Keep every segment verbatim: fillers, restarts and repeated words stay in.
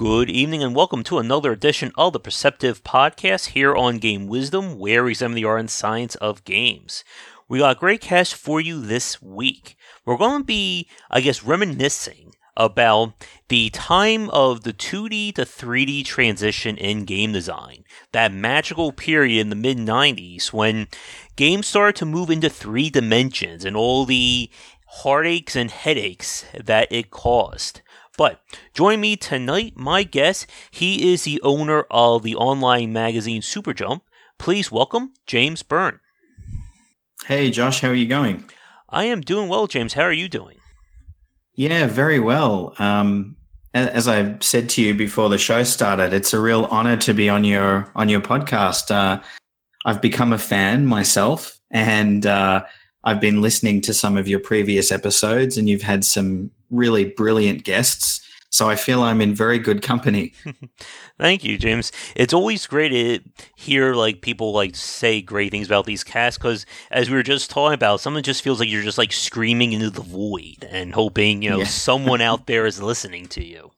Good evening and welcome to another edition of the Perceptive Podcast here on Game Wisdom, where we examine the art and science of games. We got a great cast for you this week. We're going to be, I guess, reminiscing about the time of the two D to three D transition in game design. That magical period in the mid nineties when games started to move into three dimensions and all the heartaches and headaches that it caused. But join me tonight, my guest, he is the owner of the online magazine Superjump. Please welcome James Byrne. Hey Josh, how are you going? I am doing well, James. How are you doing? Yeah, very well. Um, as I said to you before the show started, it's a real honor to be on your on your podcast. Uh, I've become a fan myself, and uh, I've been listening to some of your previous episodes, and you've had some really brilliant guests. So I feel I'm in very good company. Thank you, James. It's always great to hear like people like say great things about these casts because, as we were just talking about, something just feels like you're just like screaming into the void and hoping you know yeah. someone out there is listening to you.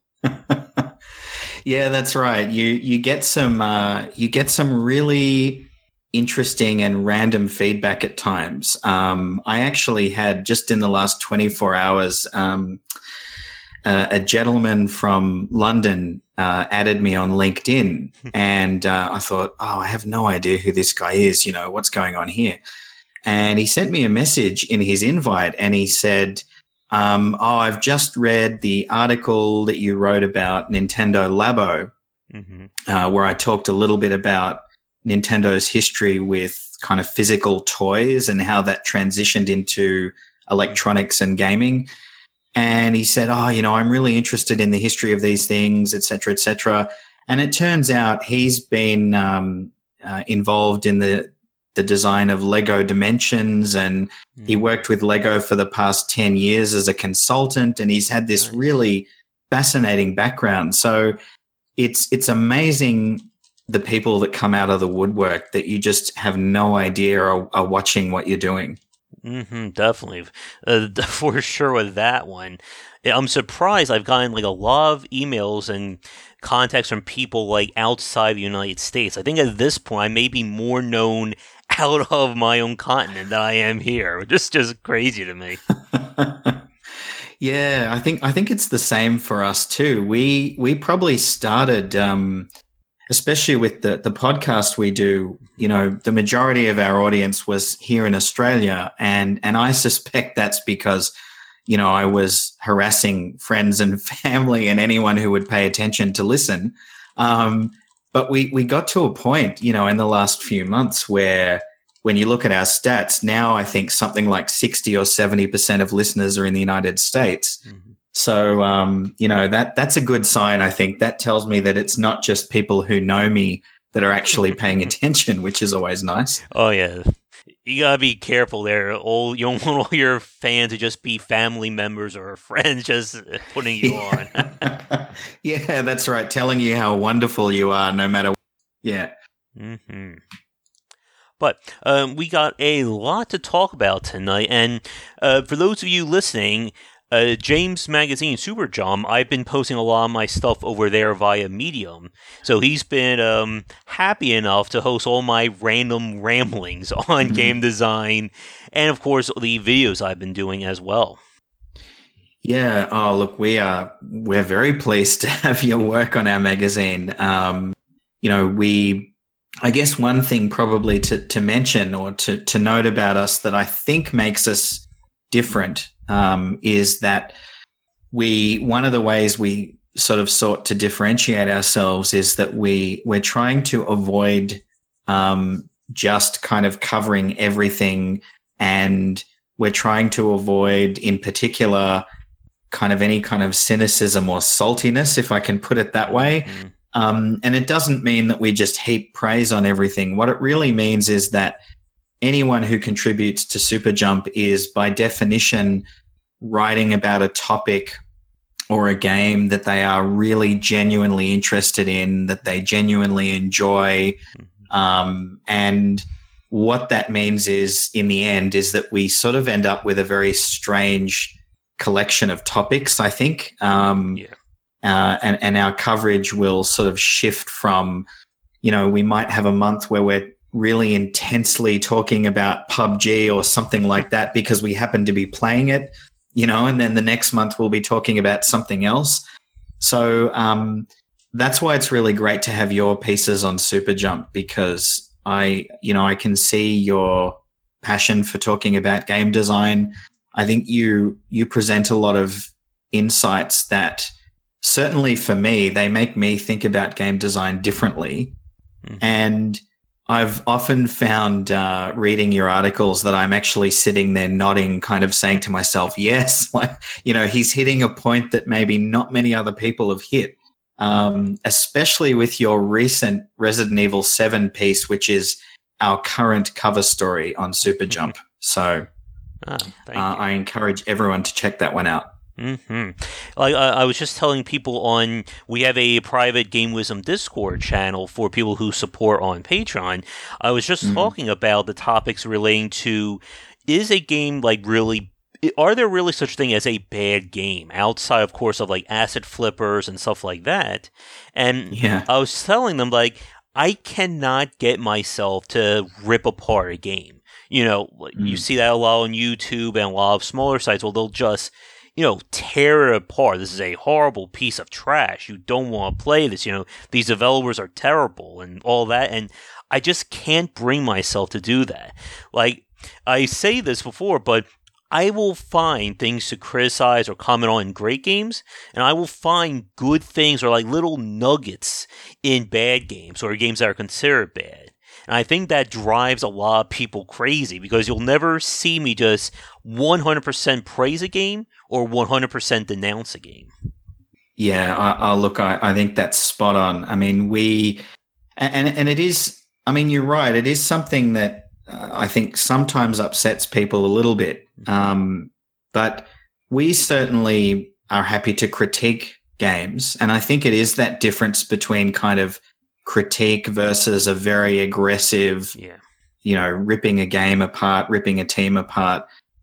Yeah, that's right. You you get some uh, you get some really interesting and random feedback at times. Um, I actually had just in the last twenty-four hours. Um, Uh, a gentleman from London uh, added me on LinkedIn, and uh, I thought, oh, I have no idea who this guy is. You know, what's going on here? And he sent me a message in his invite, and he said, um, oh, I've just read the article that you wrote about Nintendo Labo, mm-hmm. uh, where I talked a little bit about Nintendo's history with kind of physical toys and how that transitioned into electronics and gaming. And he said, oh, you know, I'm really interested in the history of these things, et cetera, et cetera. And it turns out he's been um, uh, involved in the the design of Lego Dimensions, and mm. he worked with Lego for the past ten years as a consultant, and he's had this nice. really fascinating background. So it's it's amazing the people that come out of the woodwork that you just have no idea are, are watching what you're doing. Mm-hmm, definitely. Uh, for sure with that one. I'm surprised I've gotten like a lot of emails and contacts from people like outside the United States. I think at this point I may be more known out of my own continent than I am here. Just just crazy to me. Yeah, I think I think it's the same for us too. We we probably started um especially with the, the podcast we do, you know, the majority of our audience was here in Australia. And, and I suspect that's because, you know, I was harassing friends and family and anyone who would pay attention to listen. Um, but we, we got to a point, you know, in the last few months where when you look at our stats, now I think something like sixty or seventy percent of listeners are in the United States. Mm-hmm. So, um, you know, that that's a good sign, I think. That tells me that it's not just people who know me that are actually paying attention, which is always nice. Oh, yeah. You got to be careful there. All, you don't want all your fans to just be family members or friends just putting you yeah. on. Yeah, that's right. Telling you how wonderful you are no matter what. Yeah. Mm-hmm. But um, we got a lot to talk about tonight. And uh, for those of you listening, Uh, James Magazine Superjump, I've been posting a lot of my stuff over there via Medium. So he's been um, happy enough to host all my random ramblings on mm-hmm. game design and, of course, the videos I've been doing as well. Yeah. Oh, look, we are, we're very pleased to have your work on our magazine. Um, you know, we, I guess one thing probably to, to mention or to, to note about us that I think makes us different Um, is that we one of the ways we sort of sought to differentiate ourselves is that we we're trying to avoid um, just kind of covering everything, and we're trying to avoid, in particular, kind of any kind of cynicism or saltiness, if I can put it that way. Mm-hmm. Um, and it doesn't mean that we just heap praise on everything. What it really means is that anyone who contributes to Superjump is, by definition, writing about a topic or a game that they are really genuinely interested in, that they genuinely enjoy. Um, and what that means is, in the end, is that we sort of end up with a very strange collection of topics, I think. Um, yeah. uh, and, and our coverage will sort of shift from, you know, we might have a month where we're really intensely talking about P U B G or something like that because we happen to be playing it, you know, and then the next month we'll be talking about something else. So um, that's why it's really great to have your pieces on Super Jump, because I, you know, I can see your passion for talking about game design. I think you you present a lot of insights that certainly for me, they make me think about game design differently. Mm-hmm. And I've often found uh, reading your articles that I'm actually sitting there nodding, kind of saying to myself, yes, like, you know, he's hitting a point that maybe not many other people have hit, um, especially with your recent Resident Evil seven piece, which is our current cover story on Super Jump. So oh, uh, I encourage everyone to check that one out. Mm-hmm. Like I, I was just telling people on, we have a private Game Wisdom Discord channel for people who support on Patreon. I was just mm-hmm. talking about the topics relating to, is a game like really, are there really such a thing as a bad game outside, of course, of like asset flippers and stuff like that? And yeah. I was telling them, like, I cannot get myself to rip apart a game. You know, mm-hmm. you see that a lot on YouTube and a lot of smaller sites where they'll just, you know, tear it apart. This is a horrible piece of trash. You don't want to play this. You know, these developers are terrible and all that. And I just can't bring myself to do that. Like, I say this before, but I will find things to criticize or comment on in great games, and I will find good things or like little nuggets in bad games or games that are considered bad. And I think that drives a lot of people crazy, because you'll never see me just one hundred percent praise a game or one hundred percent denounce a game. Yeah, I, I look, I, I think that's spot on. I mean, we, and and it is, I mean, you're right. It is something that uh, I think sometimes upsets people a little bit. Um, but we certainly are happy to critique games. And I think it is that difference between kind of critique versus a very aggressive, yeah. you know, ripping a game apart, ripping a team apart.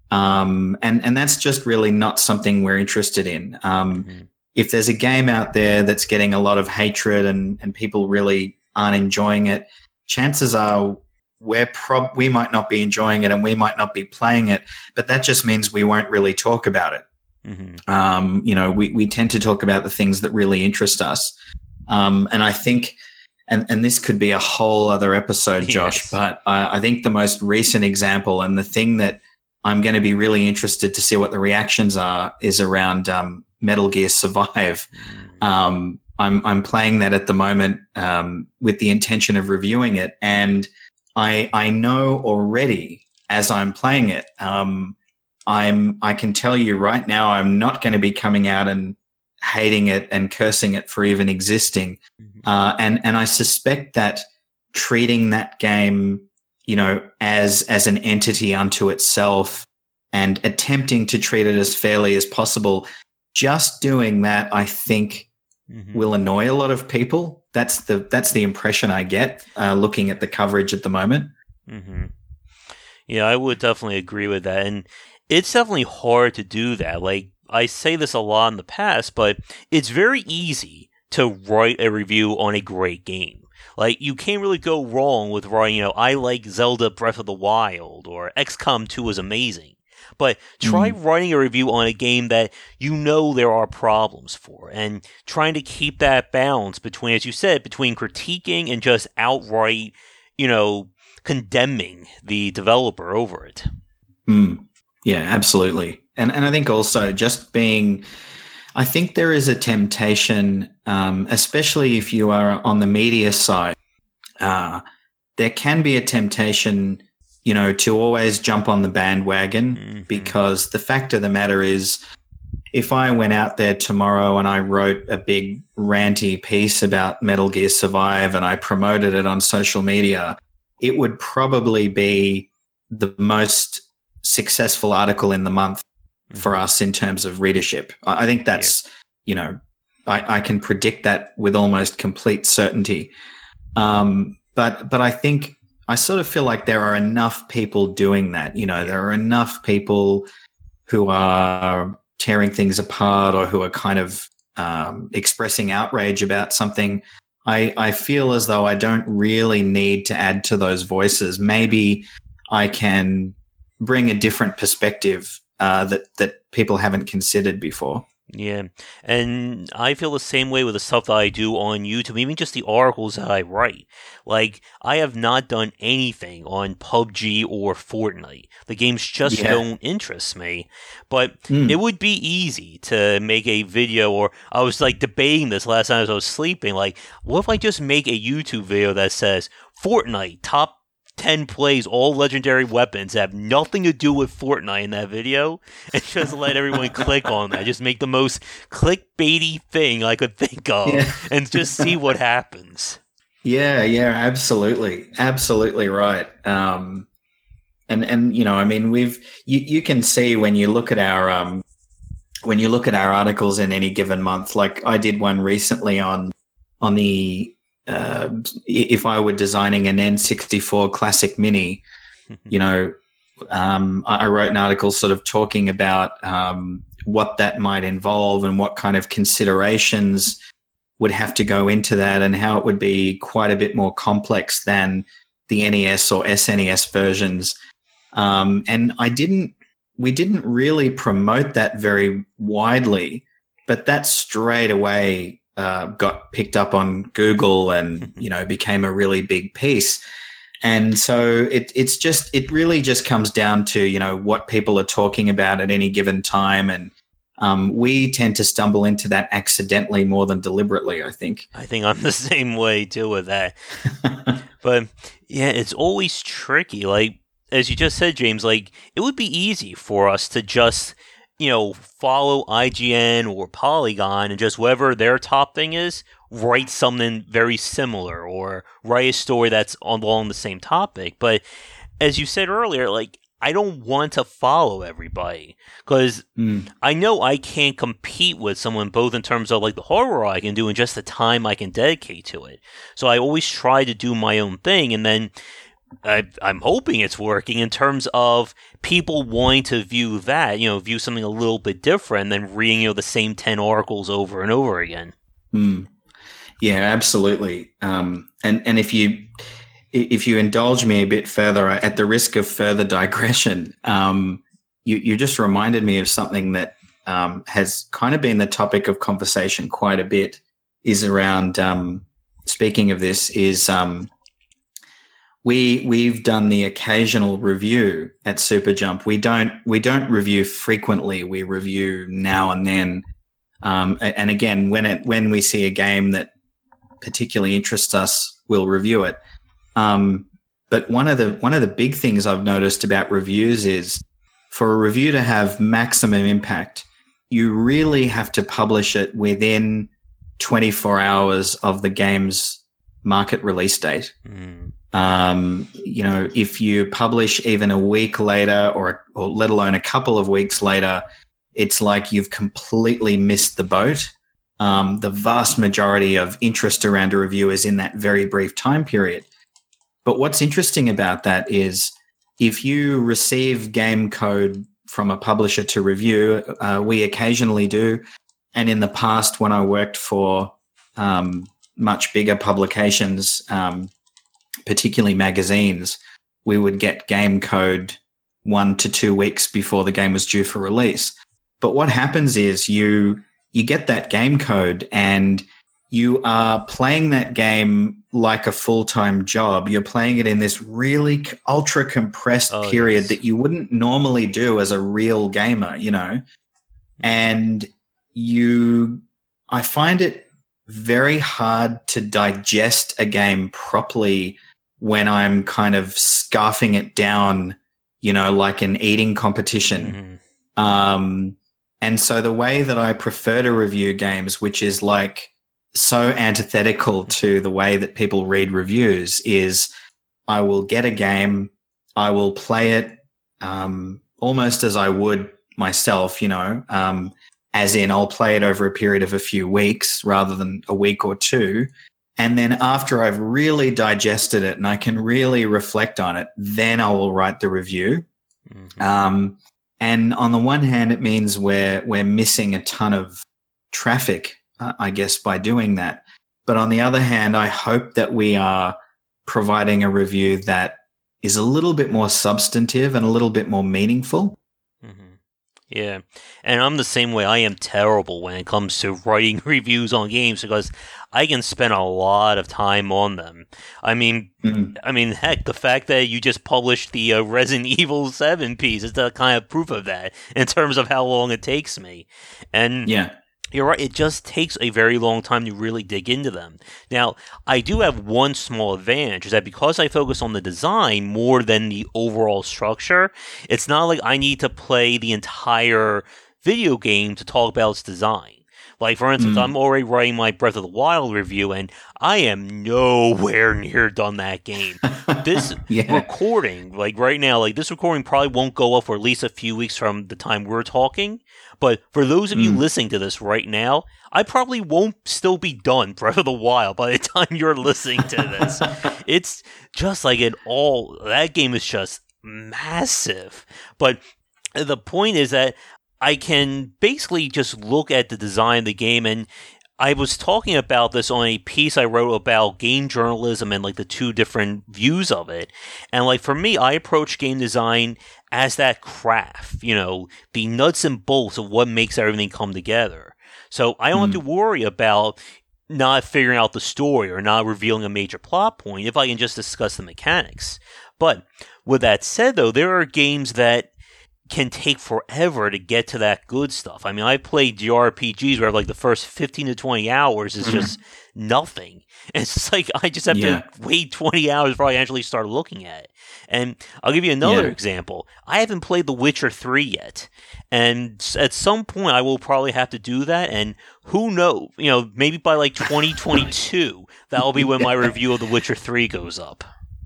Um, and, and that's just really not something we're interested in. Um, mm-hmm. If there's a game out there that's getting a lot of hatred and, and people really aren't enjoying it, chances are we're prob- we might not be enjoying it and we might not be playing it, but that just means we won't really talk about it. Mm-hmm. Um, you know, we, we tend to talk about the things that really interest us. Um, and I think, and, and this could be a whole other episode, Josh, yes. but I, I think the most recent example and the thing that I'm going to be really interested to see what the reactions are is around um, Metal Gear Survive. Mm-hmm. Um, I'm, I'm playing that at the moment um, with the intention of reviewing it. And I, I know already as I'm playing it, um, I'm, I can tell you right now, I'm not going to be coming out and hating it and cursing it for even existing. Mm-hmm. Uh, and, and I suspect that treating that game, you know, as, as an entity unto itself and attempting to treat it as fairly as possible, just doing that, I think, mm-hmm. will annoy a lot of people. That's the that's the impression I get uh, looking at the coverage at the moment. Mm-hmm. Yeah, I would definitely agree with that, and it's definitely hard to do that. Like, I say this a lot in the past, but it's very easy to write a review on a great game. Like, you can't really go wrong with writing, you know, I like Zelda Breath of the Wild or X COM two is amazing. But try mm. writing a review on a game that you know there are problems for, and trying to keep that balance between, as you said, between critiquing and just outright, you know, condemning the developer over it. Mm. Yeah, absolutely. And and I think also just being, I think there is a temptation, um, especially if you are on the media side, uh, there can be a temptation, you know, to always jump on the bandwagon, mm-hmm. because the fact of the matter is, if I went out there tomorrow and I wrote a big ranty piece about Metal Gear Survive and I promoted it on social media, it would probably be the most successful article in the month mm-hmm. for us in terms of readership. I think that's, yeah. you know, I, I can predict that with almost complete certainty. Um, but but I think, I sort of feel like there are enough people doing that. You know, there are enough people who are tearing things apart or who are kind of um, expressing outrage about something, I, I feel as though I don't really need to add to those voices. Maybe I can bring a different perspective uh, that that people haven't considered before. Yeah, and I feel the same way with the stuff that I do on YouTube, even just the articles that I write. Like, I have not done anything on P U B G or Fortnite. The games just Yeah. don't interest me. But Mm. it would be easy to make a video, or I was like debating this last night as I was sleeping, like, what if I just make a YouTube video that says, Fortnite, top ten plays all legendary weapons that have nothing to do with Fortnite in that video, and just let everyone click on that. Just make the most clickbaity thing I could think of, Yeah. and just see what happens. Yeah, yeah, absolutely, absolutely right. Um, and and you know, I mean, we've you, you can see when you look at our um, when you look at our articles in any given month. Like I did one recently on on the uh, if I were designing an N sixty-four Classic Mini, you know, um, I, I wrote an article sort of talking about um, what that might involve and what kind of considerations would have to go into that, and how it would be quite a bit more complex than the N E S or S N E S versions. Um, and I didn't, we didn't really promote that very widely, but that straight away uh, got picked up on Google and, you know, became a really big piece. And so it, it's just, it really just comes down to, you know, what people are talking about at any given time. And Um, we tend to stumble into that accidentally more than deliberately, I think. I think I'm the same way too with that. But yeah, it's always tricky. Like, as you just said, James, like, it would be easy for us to just, you know, follow I G N or Polygon and just whatever their top thing is, write something very similar or write a story that's along the same topic. But as you said earlier, like, I don't want to follow everybody because mm. I know I can't compete with someone both in terms of like the horror I can do and just the time I can dedicate to it. So I always try to do my own thing, and then I, I'm hoping it's working in terms of people wanting to view that, you know, view something a little bit different than reading, you know, the same ten articles over and over again. Mm. Yeah, absolutely. Um, and and if you. If you indulge me a bit further, at the risk of further digression, um, you, you just reminded me of something that um, has kind of been the topic of conversation quite a bit. Is around um, speaking of this is um, we we've done the occasional review at Superjump. We don't we don't review frequently. We review now and then. Um, and again, when it when we see a game that particularly interests us, we'll review it. Um, but one of the one of the big things I've noticed about reviews is for a review to have maximum impact, you really have to publish it within twenty-four hours of the game's market release date. Mm. Um, you know, if you publish even a week later or, or let alone a couple of weeks later, it's like you've completely missed the boat. Um, the vast majority of interest around a review is in that very brief time period. But what's interesting about that is if you receive game code from a publisher to review, uh, we occasionally do. And in the past, when I worked for um, much bigger publications, um, particularly magazines, we would get game code one to two weeks before the game was due for release. But what happens is you you get that game code and you are playing that game like a full-time job. You're playing it in this really ultra compressed oh, period yes. that you wouldn't normally do as a real gamer, you know. And you, I find it very hard to digest a game properly when I'm kind of scarfing it down, you know, like an eating competition. Mm-hmm. Um, and so the way that I prefer to review games, which is like so antithetical to the way that people read reviews, is I will get a game, I will play it um, almost as I would myself, you know, um, as in I'll play it over a period of a few weeks rather than a week or two. And then after I've really digested it and I can really reflect on it, then I will write the review. Mm-hmm. Um, and on the one hand, it means we're we're missing a ton of traffic uh, I guess, by doing that. But on the other hand, I hope that we are providing a review that is a little bit more substantive and a little bit more meaningful. Mm-hmm. Yeah, and I'm the same way. I am terrible when it comes to writing reviews on games because I can spend a lot of time on them. I mean, mm-hmm. I mean, heck, the fact that you just published the uh, Resident Evil seven piece is the kind of proof of that in terms of how long it takes me. And yeah. You're right, it just takes a very long time to really dig into them. Now, I do have one small advantage, is that because I focus on the design more than the overall structure, it's not like I need to play the entire video game to talk about its design. Like, for instance, mm. I'm already writing my Breath of the Wild review, and I am nowhere near done that game. This yeah. recording, like right now, like this recording probably won't go up for at least a few weeks from the time we're talking. But for those of mm. you listening to this right now, I probably won't still be done Breath of the Wild by the time you're listening to this. It's just like it all, that game is just massive. But the point is that I can basically just look at the design of the game, and I was talking about this on a piece I wrote about game journalism and like the two different views of it. And like for me, I approach game design as that craft, you know, the nuts and bolts of what makes everything come together. So I don't mm. have to worry about not figuring out the story or not revealing a major plot point if I can just discuss the mechanics. But with that said, though, there are games that can take forever to get to that good stuff. I mean, I played J R P Gs where like the first fifteen to twenty hours is just nothing. And it's just like I just have yeah. to wait twenty hours before I actually start looking at it. And I'll give you another yeah. example. I haven't played The Witcher three yet. And at some point I will probably have to do that, and who knows, you know, maybe by like twenty twenty-two, that'll be when my review of The Witcher three goes up.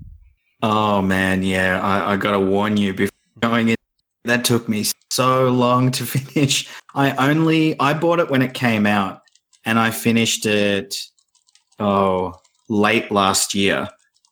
Oh man, yeah, I, I gotta warn you before going in. That took me so long to finish. I only, I bought it when it came out, and I finished it, oh, late last year.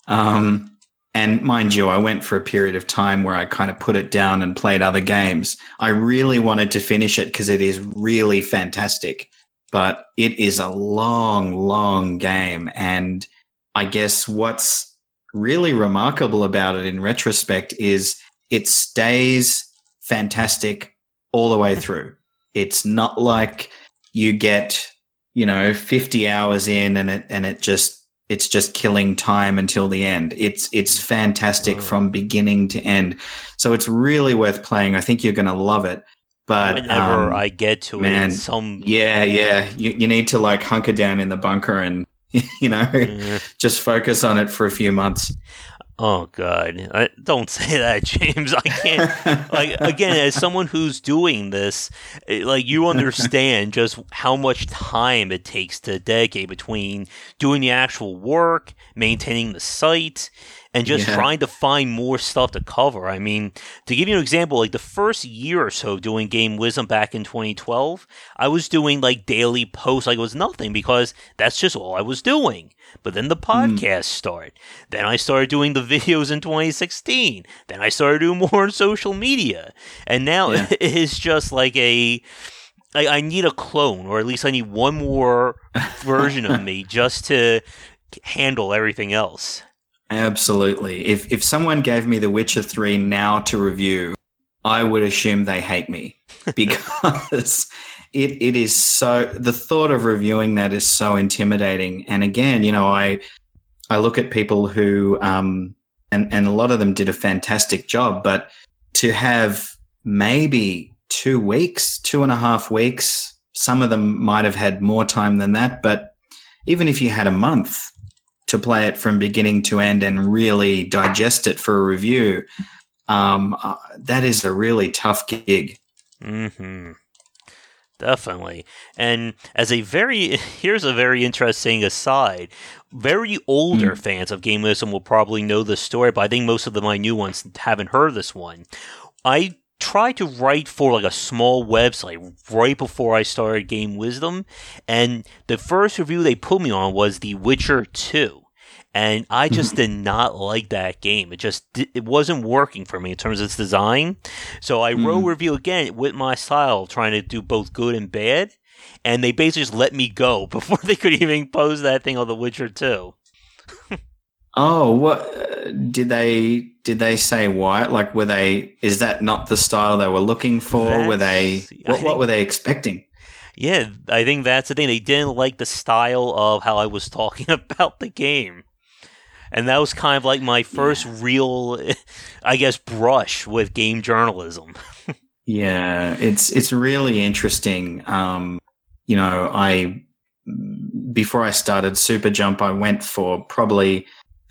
Um, and mind you, I went for a period of time where I kind of put it down and played other games. I really wanted to finish it because it is really fantastic, but it is a long, long game. And I guess what's really remarkable about it in retrospect is it stays fantastic all the way through. It's not like you get, you know, fifty hours in and it and it just it's just killing time until the end. It's it's fantastic oh. from beginning to end. So it's really worth playing. I think you're going to love it. But whenever um, I get to man, it, some yeah, yeah, you you need to like hunker down in the bunker and you know yeah. just focus on it for a few months. Oh, God. I, don't say that, James. I can't. Like, again, as someone who's doing this, it, like, you understand just how much time it takes to dedicate between doing the actual work, maintaining the site, and just yeah. trying to find more stuff to cover. I mean, to give you an example, like, the first year or so doing Game Wisdom back in twenty twelve, I was doing, like, daily posts like it was nothing because that's just all I was doing. But then the podcast mm. started. Then I started doing the videos in twenty sixteen. Then I started doing more on social media. And now yeah. it is just like a... I, I need a clone, or at least I need one more version of me just to handle everything else. Absolutely. If if someone gave me The Witcher three now to review, I would assume they hate me because... It it is so, the thought of reviewing that is so intimidating. And again, you know, I I look at people who um and, and a lot of them did a fantastic job, but to have maybe two weeks, two and a half weeks, some of them might have had more time than that, but even if you had a month to play it from beginning to end and really digest it for a review, um, uh, that is a really tough gig. Mm-hmm. Definitely. And as a very, here's a very interesting aside. Very older mm. fans of Game Wisdom will probably know this story, but I think most of the, my new ones haven't heard this one. I tried to write for like a small website right before I started Game Wisdom, and the first review they put me on was The Witcher two. And I just did not like that game. It just it wasn't working for me in terms of its design. So I wrote a review again with my style, trying to do both good and bad. and they basically just let me go before they could even post that thing on The Witcher two. Oh, what did they did they say? Why? Like, were they? Is that not the style they were looking for? That's, were they? What, think, what were they expecting? Yeah, I think that's the thing. They didn't like the style of how I was talking about the game. And that was kind of like my first yeah. real, I guess, brush with game journalism. Yeah, it's it's really interesting. Um, you know, I before I started Super Jump, I went for probably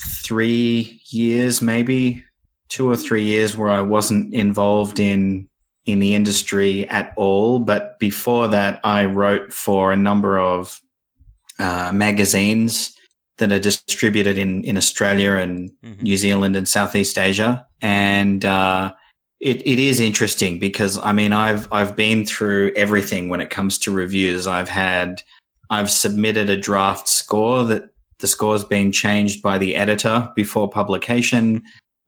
three years, maybe two or three years, where I wasn't involved in in the industry at all. But before that, I wrote for a number of uh, magazines that are distributed in, in Australia and mm-hmm. New Zealand and Southeast Asia. And uh, it, it is interesting because, I mean, I've I've been through everything when it comes to reviews. I've had, I've submitted a draft score that the score's been changed by the editor before publication,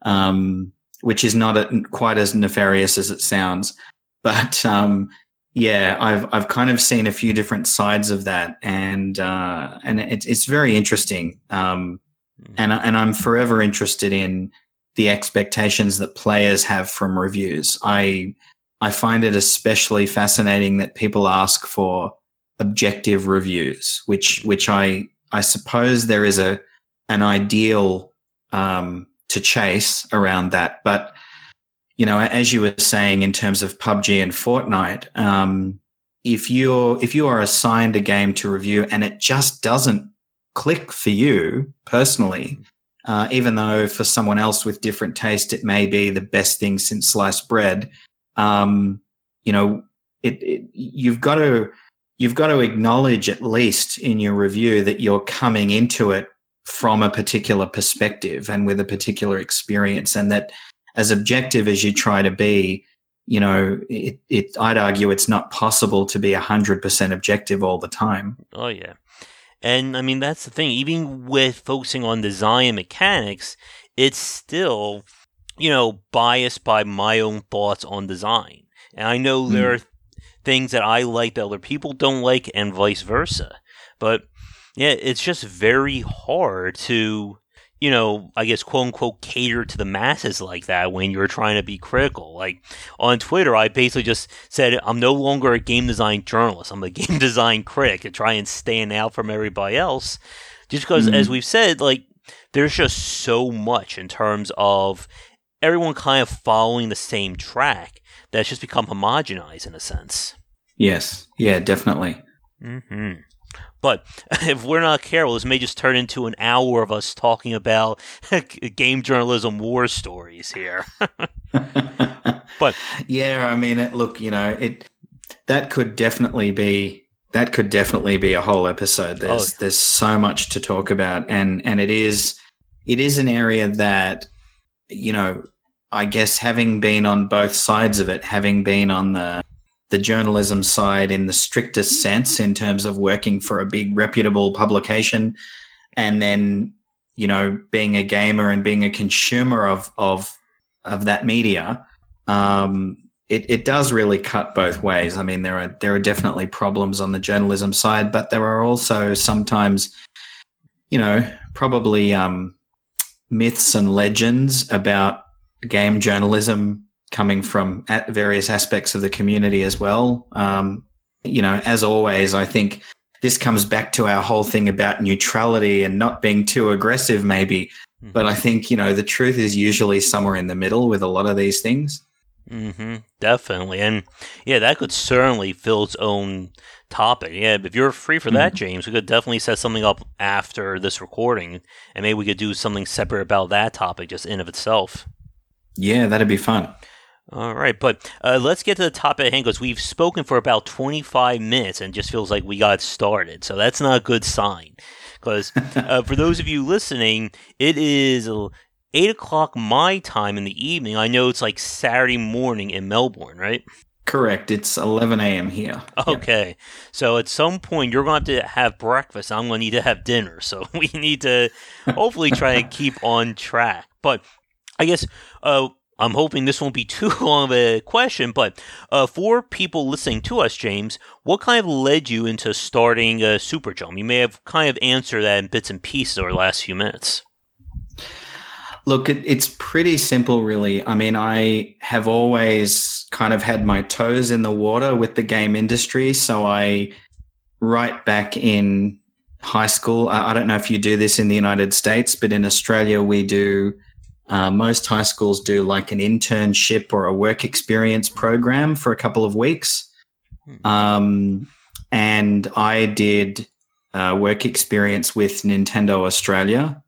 um, which is not a, quite as nefarious as it sounds. But um, yeah, I've I've kind of seen a few different sides of that, and uh, and it's it's very interesting. Um, and and I'm forever interested in the expectations that players have from reviews. I I find it especially fascinating that people ask for objective reviews, which which I I suppose there is a an ideal um, to chase around that, but. You know, as you were saying in terms of P U B G and Fortnite, um, if you're if you are assigned a game to review and it just doesn't click for you personally, uh, even though for someone else with different taste it may be the best thing since sliced bread, um, you know, it, it you've got to you've got to acknowledge at least in your review that you're coming into it from a particular perspective and with a particular experience, and that. As objective as you try to be, you know, it, it, I'd argue it's not possible to be one hundred percent objective all the time. Oh, yeah. And, I mean, that's the thing. Even with focusing on design and mechanics, it's still, you know, biased by my own thoughts on design. And I know mm. there are things that I like that other people don't like and vice versa. But, yeah, it's just very hard to... you know, I guess, quote unquote, cater to the masses like that when you're trying to be critical. Like on Twitter, I basically just said, I'm no longer a game design journalist. I'm a game design critic to try and stand out from everybody else. Just because, mm-hmm. as we've said, like, there's just so much in terms of everyone kind of following the same track that's just become homogenized in a sense. Yes. Yeah, definitely. Mm-hmm. But if we're not careful, this may just turn into an hour of us talking about game journalism war stories here. But yeah, I mean, look, you know, it that could definitely be that could definitely be a whole episode. There's oh. there's so much to talk about, and and it is it is an area that, you know, I guess having been on both sides of it, having been on the the journalism side in the strictest sense in terms of working for a big reputable publication, and then, you know, being a gamer and being a consumer of of of that media, um, it, it does really cut both ways. I mean, there are there are definitely problems on the journalism side, but there are also sometimes, you know, probably um, myths and legends about game journalism coming from at various aspects of the community as well. Um, you know, as always, I think this comes back to our whole thing about neutrality and not being too aggressive, maybe. Mm-hmm. But I think, you know, the truth is usually somewhere in the middle with a lot of these things. Mm-hmm. Definitely. And yeah, that could certainly fill its own topic. Yeah, if you're free for that, mm-hmm. James, we could definitely set something up after this recording, and maybe we could do something separate about that topic just in of itself. Yeah, that'd be fun. All right, but uh, let's get to the topic at hand, because we've spoken for about twenty-five minutes and it just feels like we got started. So that's not a good sign. Because uh, for those of you listening, it is eight o'clock my time in the evening. I know it's like Saturday morning in Melbourne, right? Correct. It's eleven a.m. here. Okay. Yep. So at some point, you're going to have to have breakfast. I'm going to need to have dinner. So we need to hopefully try and keep on track. But I guess... Uh, I'm hoping this won't be too long of a question, but uh, for people listening to us, James, what kind of led you into starting uh, Superjump? You may have kind of answered that in bits and pieces over the last few minutes. Look, it, it's pretty simple, really. I mean, I have always kind of had my toes in the water with the game industry. So I, right back in high school, I, I don't know if you do this in the United States, but in Australia, we do, uh, most high schools do like an internship or a work experience program for a couple of weeks. Um, and I did uh, work experience with Nintendo Australia.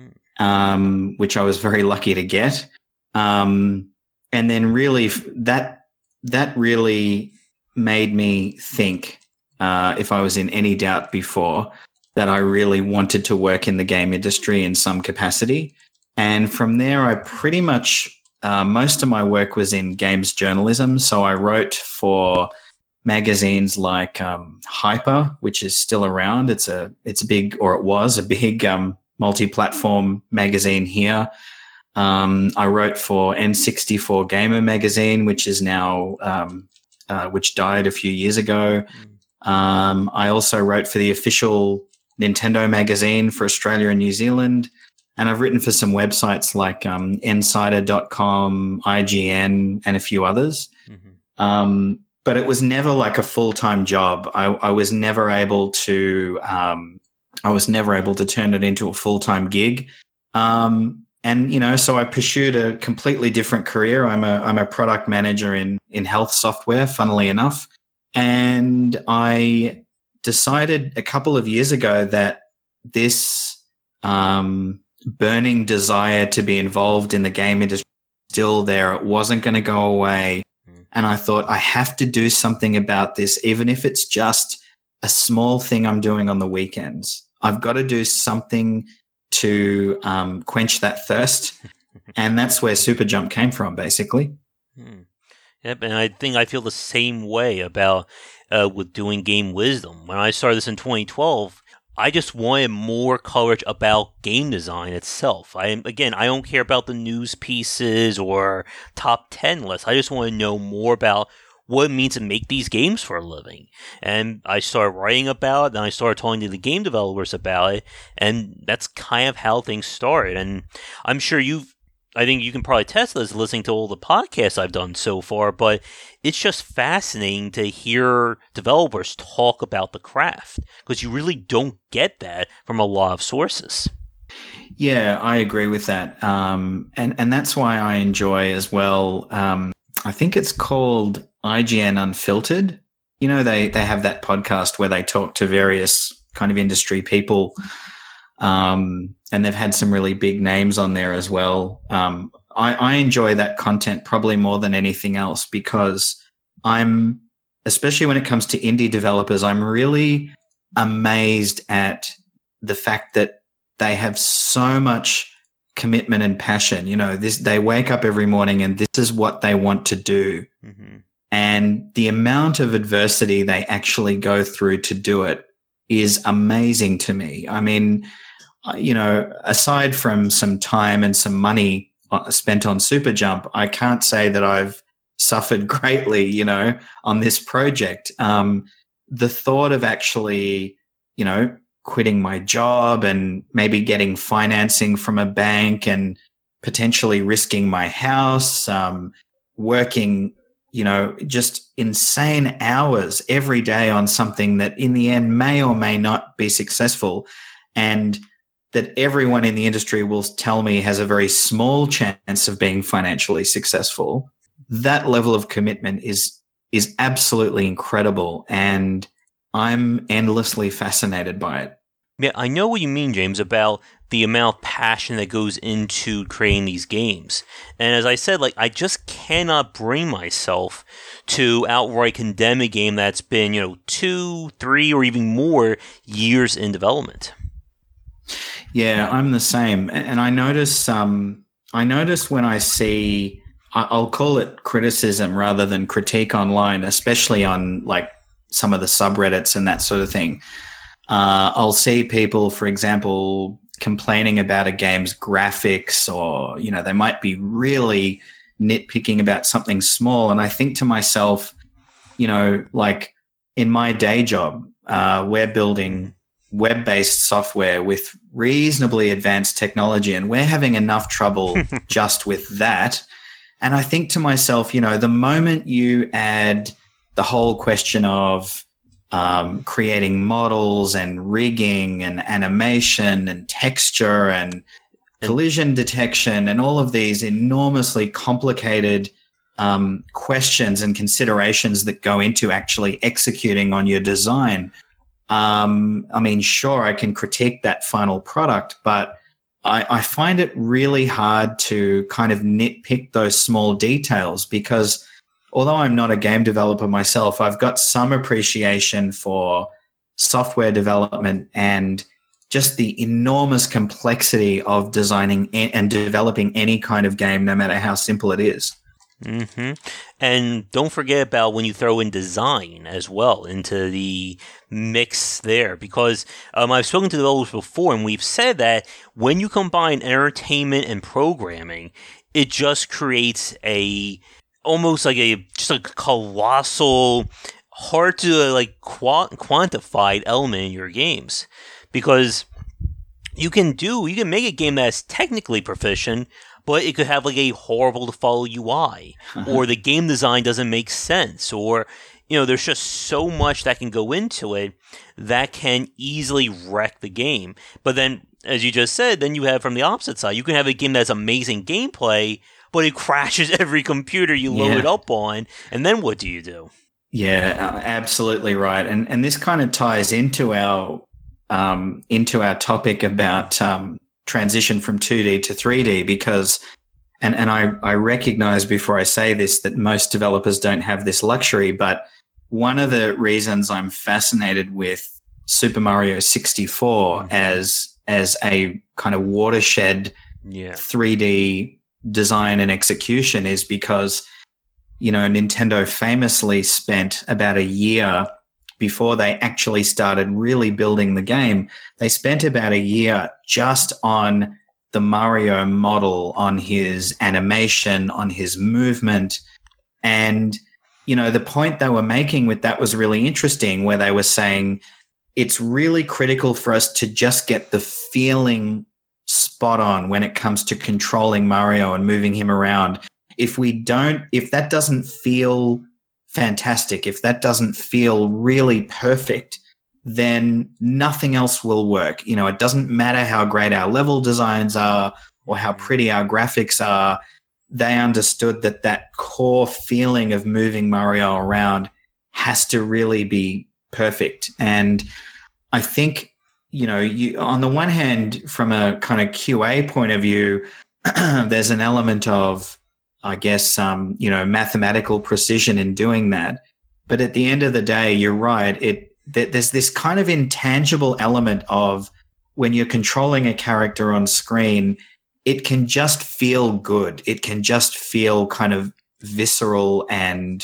Um, which I was very lucky to get. Um, and then really that, that really made me think, uh, if I was in any doubt before, that I really wanted to work in the game industry in some capacity. And from there, I pretty much, uh, most of my work was in games journalism. So I wrote for magazines like, um, Hyper, which is still around. It's a, it's a big, or it was a big, um, multi-platform magazine here. Um, I wrote for N sixty-four Gamer magazine, which is now, um, uh, which died a few years ago. Um, I also wrote for the official Nintendo magazine for Australia and New Zealand. And I've written for some websites like um, Insider dot com, I G N, and a few others. Mm-hmm. Um, but it was never like a full-time job. I, I was never able to... Um, I was never able to turn it into a full-time gig. Um, and, you know, so I pursued a completely different career. I'm a, I'm a product manager in, in health software, funnily enough. And I decided a couple of years ago that this um, burning desire to be involved in the game industry was still there. It wasn't going to go away. And I thought, I have to do something about this, even if it's just a small thing I'm doing on the weekends. I've got to do something to um, quench that thirst. And that's where Superjump came from, basically. Hmm. Yep, and I think I feel the same way about uh, with doing Game Wisdom. When I started this in twenty twelve, I just wanted more coverage about game design itself. I Again, I don't care about the news pieces or top ten lists. I just want to know more about what it means to make these games for a living. And I started writing about it, and I started talking to the game developers about it, and that's kind of how things started. And I'm sure you've, I think you can probably test this listening to all the podcasts I've done so far, but it's just fascinating to hear developers talk about the craft, because you really don't get that from a lot of sources. Yeah, I agree with that. Um, and, and that's why I enjoy as well, um, I think it's called I G N Unfiltered. You know, they, they have that podcast where they talk to various kind of industry people, um, and they've had some really big names on there as well. Um, I, I enjoy that content probably more than anything else, because I'm, especially when it comes to indie developers, I'm really amazed at the fact that they have so much commitment and passion. You know, this, they wake up every morning and this is what they want to do. Mm-hmm. And the amount of adversity they actually go through to do it is amazing to me. I mean, you know, aside from some time and some money spent on Superjump, I can't say that I've suffered greatly, you know, on this project. Um, the thought of actually, you know, quitting my job and maybe getting financing from a bank and potentially risking my house, um, working, you know, just insane hours every day on something that in the end may or may not be successful, and that everyone in the industry will tell me has a very small chance of being financially successful. That level of commitment is is absolutely incredible, and I'm endlessly fascinated by it. Yeah, I know what you mean, James, about the amount of passion that goes into creating these games. And as I said, like, I just cannot bring myself to outright condemn a game that's been, you know, two, three, or even more years in development. Yeah, I'm the same. And I notice, um, I notice when I see, I'll call it criticism rather than critique online, especially on like some of the subreddits and that sort of thing. Uh, I'll see people, for example, complaining about a game's graphics, or, you know, they might be really nitpicking about something small. And I think to myself, you know, like in my day job, uh, we're building web-based software with reasonably advanced technology, and we're having enough trouble just with that. And I think to myself, you know, the moment you add the whole question of um, creating models and rigging and animation and texture and collision detection and all of these enormously complicated um, questions and considerations that go into actually executing on your design. Um, I mean, sure, I can critique that final product, but I, I find it really hard to kind of nitpick those small details, because although I'm not a game developer myself, I've got some appreciation for software development and just the enormous complexity of designing and developing any kind of game, no matter how simple it is. Mm-hmm. And don't forget about when you throw in design as well into the mix there, because um, I've spoken to developers before, and we've said that when you combine entertainment and programming, it just creates a almost like a just a colossal, hard to like qu- quantified element in your games, because you can do you can make a game that's technically proficient, but it could have like a horrible to follow U I, or the game design doesn't make sense, or, you know, there's just so much that can go into it that can easily wreck the game. But then, as you just said, then you have from the opposite side, you can have a game that's amazing gameplay, but it crashes every computer you load Yeah. it up on, and then what do you do? Yeah, uh, absolutely right. And and this kind of ties into our um, into our topic about um, transition from two D to three D, because, and, and I, I recognize before I say this that most developers don't have this luxury, but one of the reasons I'm fascinated with Super Mario sixty-four Mm-hmm. as as a kind of watershed Yeah. three D design and execution is because, you know, Nintendo famously spent about a year before they actually started really building the game. They spent about a year just on the Mario model, on his animation, on his movement. And, you know, the point they were making with that was really interesting, where they were saying it's really critical for us to just get the feeling spot on when it comes to controlling Mario and moving him around. If we don't, if that doesn't feel fantastic, if that doesn't feel really perfect, then nothing else will work. You know, it doesn't matter how great our level designs are or how pretty our graphics are. They understood that that core feeling of moving Mario around has to really be perfect. And I think, you know, you, on the one hand, from a kind of Q A point of view, there's an element of, I guess, um, you know, mathematical precision in doing that. But at the end of the day, you're right. It th- there's this kind of intangible element of when you're controlling a character on screen, it can just feel good. It can just feel kind of visceral, and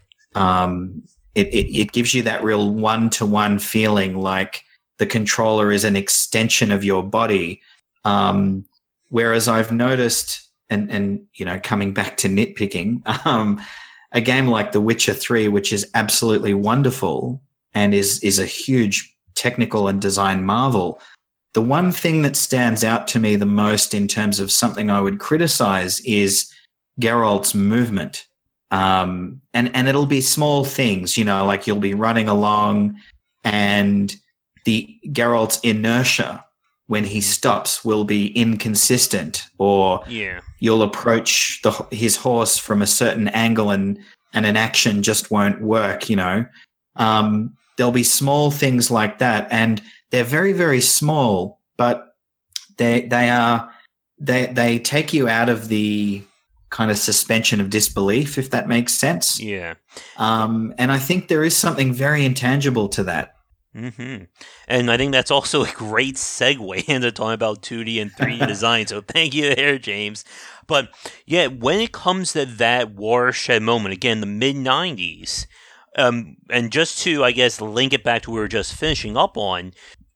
um, it, it, it gives you that real one-to-one feeling, like the controller is an extension of your body. Um, whereas I've noticed, And, and you know, coming back to nitpicking, um, a game like The Witcher three, which is absolutely wonderful and is is a huge technical and design marvel, the one thing that stands out to me the most in terms of something I would criticize is Geralt's movement. Um, and, and it'll be small things, you know, like you'll be running along and the Geralt's inertia when he stops will be inconsistent, or Yeah. you'll approach the, his horse from a certain angle and, and an action just won't work, you know. Um, there'll be small things like that, and they're very, very small, but they they are they they take you out of the kind of suspension of disbelief, if that makes sense. Yeah. Um, and I think there is something very intangible to that. Mm-hmm. And I think that's also a great segue into talking about two D and three D design. So thank you there, James. But yeah, when it comes to that watershed moment, again, the mid nineties, um, and just to, I guess, link it back to what we were just finishing up on,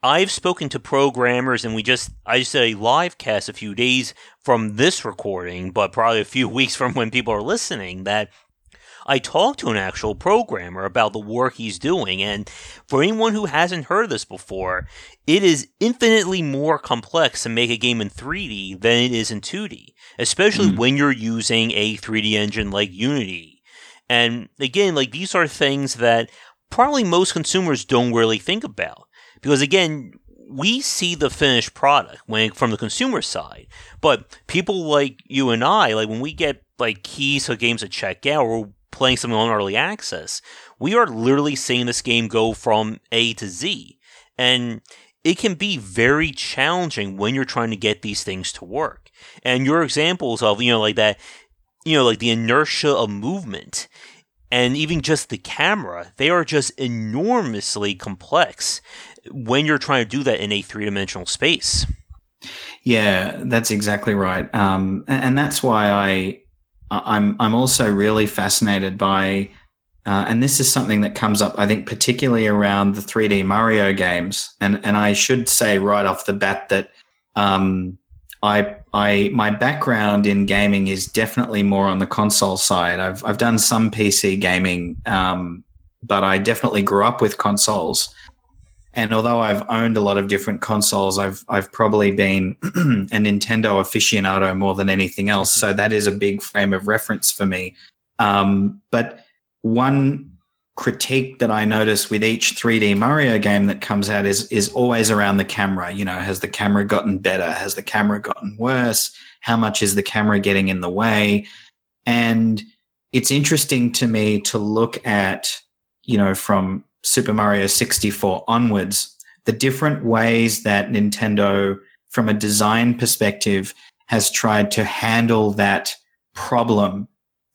I've spoken to programmers, and we just I just did a live cast a few days from this recording, but probably a few weeks from when people are listening, that I talked to an actual programmer about the work he's doing, and for anyone who hasn't heard of this before, it is infinitely more complex to make a game in three D than it is in two D, especially mm. when you're using a three D engine like Unity. And again, like these are things that probably most consumers don't really think about, because again, we see the finished product when from the consumer side, but people like you and I, like when we get like keys to games to check out, or playing something on early access, we are literally seeing this game go from A to Z. And it can be very challenging when you're trying to get these things to work. And your examples of, you know, like that, you know, like the inertia of movement and even just the camera, they are just enormously complex when you're trying to do that in a three-dimensional space. Yeah, that's exactly right. Um, and that's why I I'm I'm also really fascinated by, uh, and this is something that comes up, I think, particularly around the three D Mario games. And and I should say right off the bat that um, I I my background in gaming is definitely more on the console side. I've I've done some P C gaming, um, but I definitely grew up with consoles. And although I've owned a lot of different consoles, I've I've probably been a Nintendo aficionado more than anything else. So that is a big frame of reference for me. Um, but one critique that I notice with each three D Mario game that comes out is is always around the camera. You know, has the camera gotten better? Has the camera gotten worse? How much is the camera getting in the way? And it's interesting to me to look at, you know, from Super Mario sixty-four onwards, the different ways that Nintendo, from a design perspective, has tried to handle that problem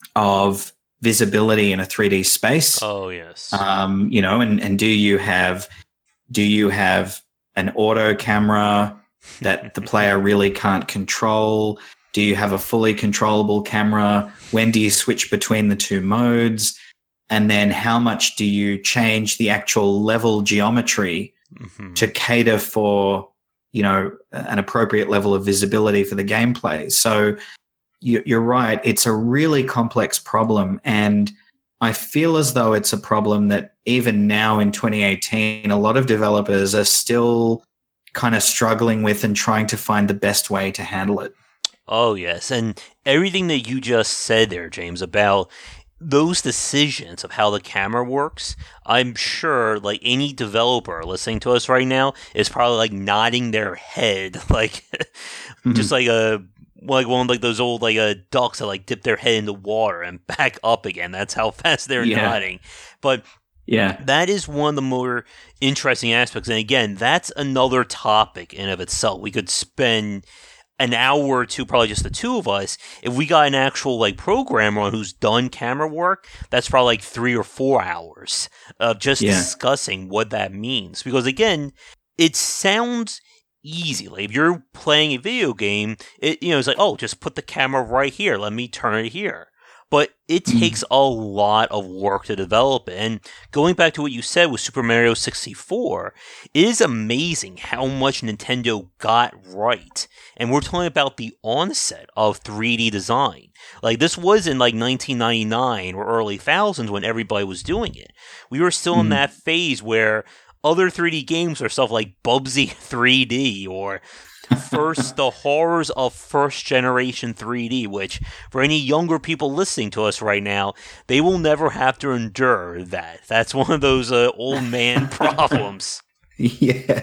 of visibility in a three D space. Oh, yes. Um, you know, and, and do you have do you have an auto camera that the player really can't control? Do you have a fully controllable camera? When do you switch between the two modes? And then how much do you change the actual level geometry mm-hmm. to cater for, you know, an appropriate level of visibility for the gameplay? So you, you're right. It's a really complex problem. And I feel as though it's a problem that even now in twenty eighteen, a lot of developers are still kind of struggling with and trying to find the best way to handle it. Oh, yes. And everything that you just said there, James, about those decisions of how the camera works, I'm sure like any developer listening to us right now is probably like nodding their head, like mm-hmm. just like a like one of like those old like uh, ducks that like dip their head into water and back up again. That's how fast they're yeah. nodding. But yeah, that is one of the more interesting aspects. And again, that's another topic in of itself. We could spend an hour or two, probably just the two of us. If we got an actual like programmer who's done camera work, that's probably like three or four hours of just yeah. discussing what that means. Because again, it sounds easy. Like if you're playing a video game, it you know it's like, oh, just put the camera right here. Let me turn it here. But it takes a lot of work to develop it. And going back to what you said with Super Mario sixty-four, it is amazing how much Nintendo got right. And we're talking about the onset of three D design. Like this was in like nineteen ninety-nine or early thousands when everybody was doing it. We were still mm. in that phase where other three D games are stuff like Bubsy three D or first the horrors of first generation three D, which for any younger people listening to us right now, they will never have to endure that. That's one of those uh, old man problems. Yeah,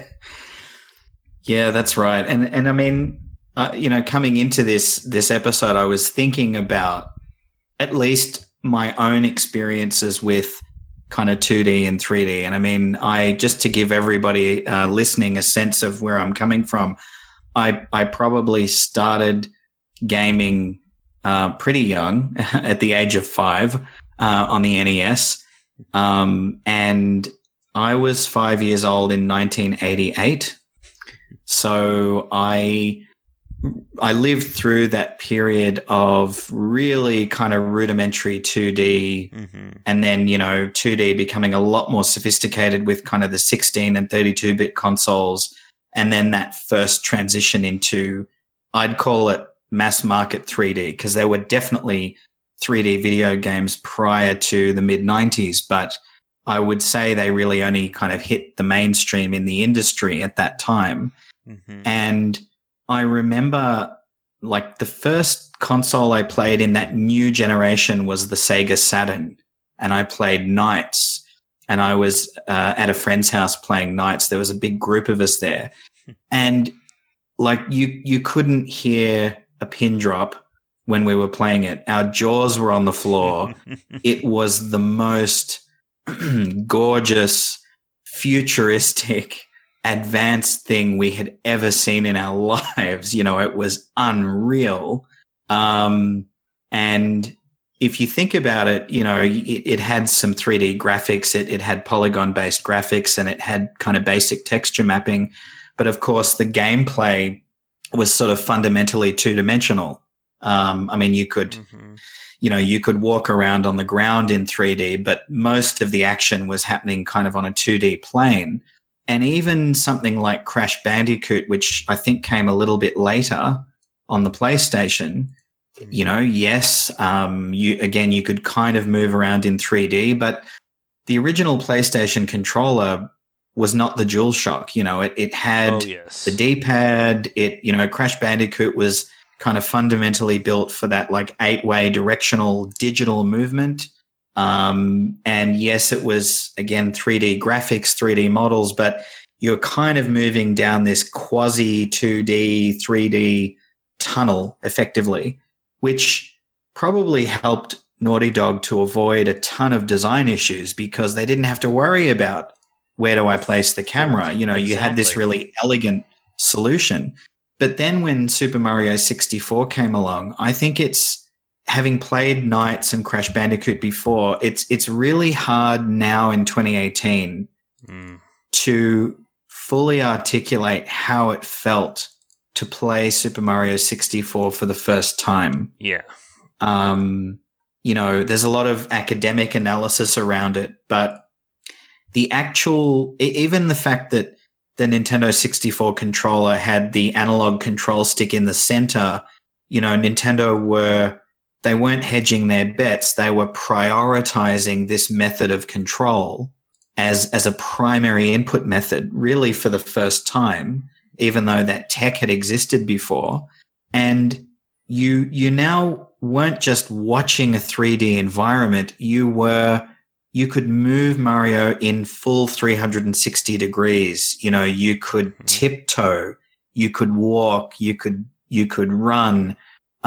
yeah, that's right. And and I mean, uh, you know, coming into this this episode, I was thinking about at least my own experiences with kind of two D and three D. And I mean, I just to give everybody uh, listening a sense of where I'm coming from. I, I probably started gaming uh, pretty young at the age of five uh, on the N E S. Um, and I was five years old in nineteen eighty-eight. So I I lived through that period of really kind of rudimentary two D, mm-hmm. and then, you know, two D becoming a lot more sophisticated with kind of the sixteen and thirty-two bit consoles. And then that first transition into, I'd call it mass market three D, because there were definitely three D video games prior to the mid nineties, but I would say they really only kind of hit the mainstream in the industry at that time. Mm-hmm. And I remember, like, the first console I played in that new generation was the Sega Saturn, and I played Knights, and I was uh, at a friend's house playing Knights. There was a big group of us there, and like you, you couldn't hear a pin drop when we were playing it. Our jaws were on the floor. It was the most gorgeous, futuristic, advanced thing we had ever seen in our lives. You know, it was unreal. Um, and if you think about it, you know, it, it had some three D graphics, it, it had polygon-based graphics, and it had kind of basic texture mapping. But of course, the gameplay was sort of fundamentally two-dimensional. Um, I mean, you could, mm-hmm. you know, you could walk around on the ground in three D, but most of the action was happening kind of on a two D plane. And even something like Crash Bandicoot, which I think came a little bit later on the PlayStation, you know, yes, um, you again, you could kind of move around in three D, but the original PlayStation controller was not the DualShock. You know, it, it had oh, yes. the D-pad. It, you know, Crash Bandicoot was kind of fundamentally built for that like eight-way directional digital movement. Um, and yes, it was, again, three D graphics, three D models, but you're kind of moving down this quasi two D, three D tunnel effectively, which probably helped Naughty Dog to avoid a ton of design issues because they didn't have to worry about where do I place the camera. You know, exactly. You had this really elegant solution. But then when Super Mario sixty-four came along, I think it's, having played Knights and Crash Bandicoot before, it's it's really hard now in twenty eighteen mm. to fully articulate how it felt to play Super Mario sixty-four for the first time. Yeah. Um, you know, there's a lot of academic analysis around it, but the actual, even the fact that the Nintendo sixty-four controller had the analog control stick in the center, you know, Nintendo were, they weren't hedging their bets. They were prioritizing this method of control as, as a primary input method, really for the first time, even though that tech had existed before. And you, you now weren't just watching a three D environment. You were, you could move Mario in full three hundred sixty degrees. You know, you could tiptoe, you could walk, you could, you could run.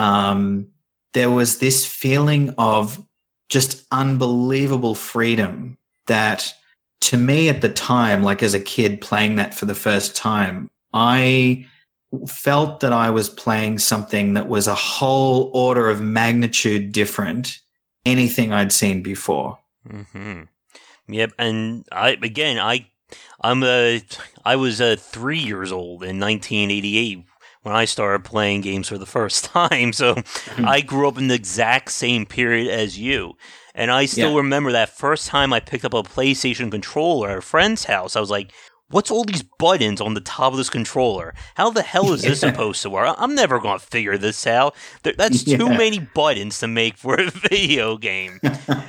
Um, there was this feeling of just unbelievable freedom that, to me at the time, like as a kid playing that for the first time, I felt that I was playing something that was a whole order of magnitude different anything I'd seen before. Mm-hmm. Yep, and I again, I, I'm a, I was uh, three years old in nineteen eighty-eight when I started playing games for the first time. So mm-hmm. I grew up in the exact same period as you. And I still yeah. remember that first time I picked up a PlayStation controller at a friend's house. I was like, what's all these buttons on the top of this controller? How the hell is yeah. this supposed to work? I'm never going to figure this out. That's yeah. too many buttons to make for a video game.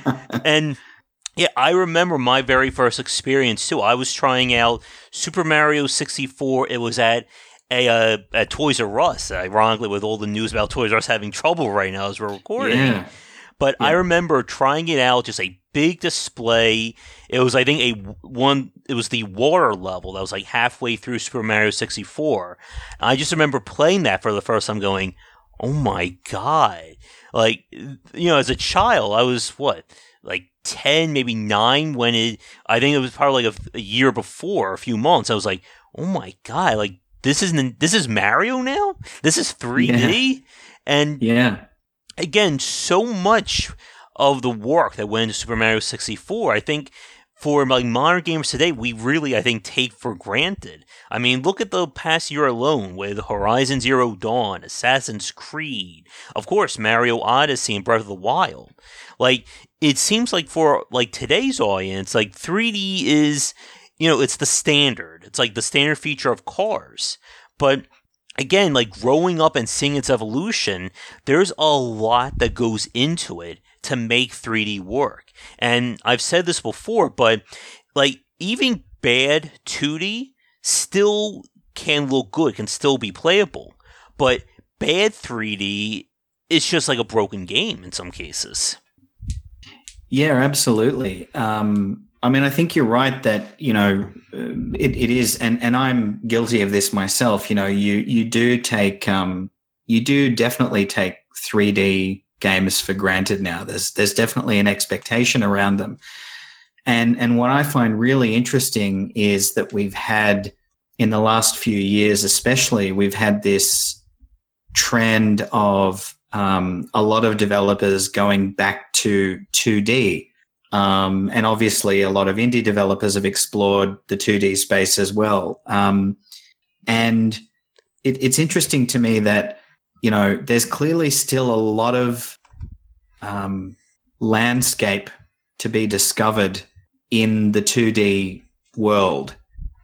And yeah, I remember my very first experience too. I was trying out Super Mario sixty-four. It was at a uh, at Toys R Us, ironically, with all the news about Toys R Us having trouble right now as we're recording. Yeah. But yeah. I remember trying it out, just a big display. It was, I think, a one. It was the water level that was like halfway through Super Mario sixty-four. And I just remember playing that for the first time, going, "Oh my god!" Like, you know, as a child, I was what, like ten, maybe nine when it. I think it was probably like a, a year before, a few months. I was like, "Oh my god!" Like, this is this is Mario now. This is three D, yeah. and yeah. Again, so much of the work that went into Super Mario sixty-four, I think for like modern gamers today, we really, I think, take for granted. I mean, look at the past year alone with Horizon Zero Dawn, Assassin's Creed, of course, Mario Odyssey and Breath of the Wild. Like, it seems like for like today's audience, like three D is, you know, it's the standard. It's like the standard feature of cars. But again, like growing up and seeing its evolution, there's a lot that goes into it to make three D work. And I've said this before, but like even bad two D still can look good, can still be playable. But bad three D is just like a broken game in some cases. Yeah, absolutely. Um, I mean, I think you're right that, you know, it, it is, and, and I'm guilty of this myself. You know, you, you do take, um, you do definitely take three D games for granted now. There's, there's definitely an expectation around them. And, and what I find really interesting is that we've had in the last few years, especially, we've had this trend of, um, a lot of developers going back to two D. Um, and obviously a lot of indie developers have explored the two D space as well. Um, and it, it's interesting to me that, you know, there's clearly still a lot of um, landscape to be discovered in the two D world.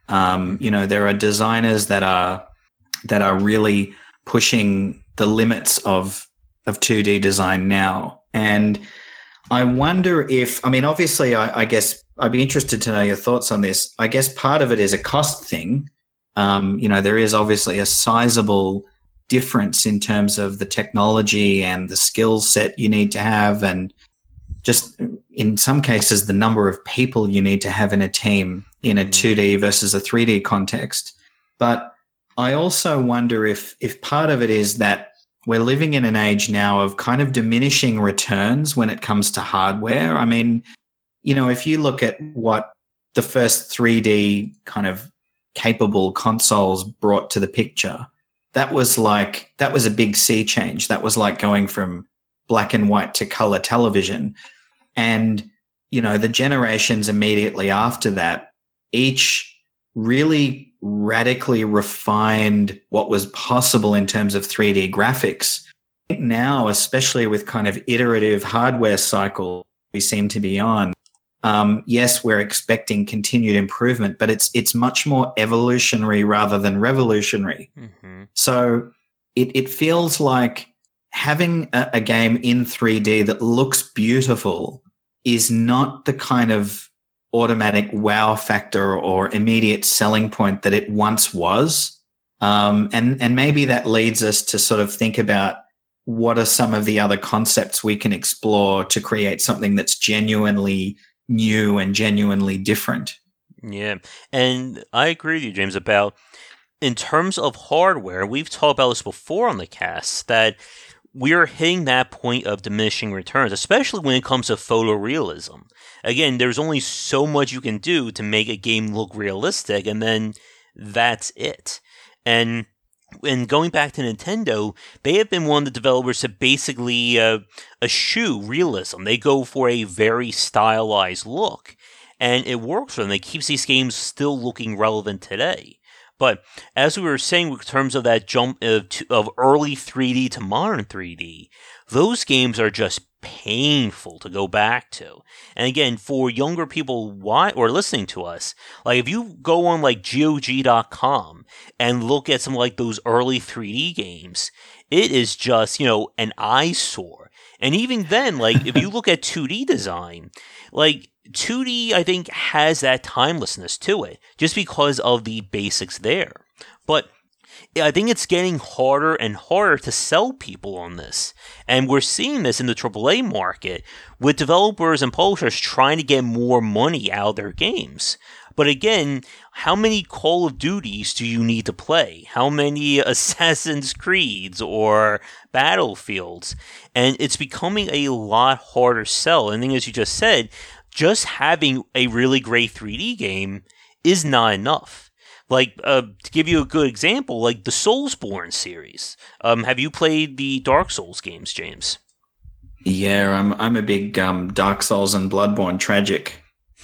Um, you know, there are designers that are that are really pushing the limits of of two D design now. And I wonder if, I mean, obviously, I, I guess I'd be interested to know your thoughts on this. I guess part of it is a cost thing. Um, you know, there is obviously a sizable difference in terms of the technology and the skill set you need to have, and just in some cases, the number of people you need to have in a team in a two D versus a three D context. But I also wonder if if part of it is that we're living in an age now of kind of diminishing returns when it comes to hardware. I mean, you know, if you look at what the first three D kind of capable consoles brought to the picture, that was like, that was a big sea change. That was like going from black and white to color television. And, you know, the generations immediately after that, each really radically refined what was possible in terms of three D graphics. Now, especially with kind of iterative hardware cycle we seem to be on, um, yes, we're expecting continued improvement, but it's it's much more evolutionary rather than revolutionary. Mm-hmm. So it, it feels like having a, a game in three D that looks beautiful is not the kind of automatic wow factor or immediate selling point that it once was. Um, and, and maybe that leads us to sort of think about what are some of the other concepts we can explore to create something that's genuinely new and genuinely different. Yeah. And I agree with you, James, about in terms of hardware, we've talked about this before on the cast, that we're hitting that point of diminishing returns, especially when it comes to photorealism. Again, there's only so much you can do to make a game look realistic, and then that's it. And and going back to Nintendo, they have been one of the developers to basically uh, eschew realism. They go for a very stylized look, and it works for them. It keeps these games still looking relevant today. But as we were saying, in terms of that jump of, of early three D to modern three D, those games are just painful to go back to. And again, for younger people why, or listening to us, like if you go on like G O G dot com and look at some like those early three D games, it is just, you know, an eyesore. And even then, like if you look at two D design, like two D, I think, has that timelessness to it, just because of the basics there. But I think it's getting harder and harder to sell people on this. And we're seeing this in the triple A market with developers and publishers trying to get more money out of their games. But again, how many Call of Duties do you need to play? How many Assassin's Creeds or Battlefields? And it's becoming a lot harder to sell. And I think, as you just said, just having a really great three D game is not enough. Like, uh, to give you a good example, like the Soulsborne series. Um, have you played the Dark Souls games, James? Yeah, I'm I'm a big um, Dark Souls and Bloodborne tragic.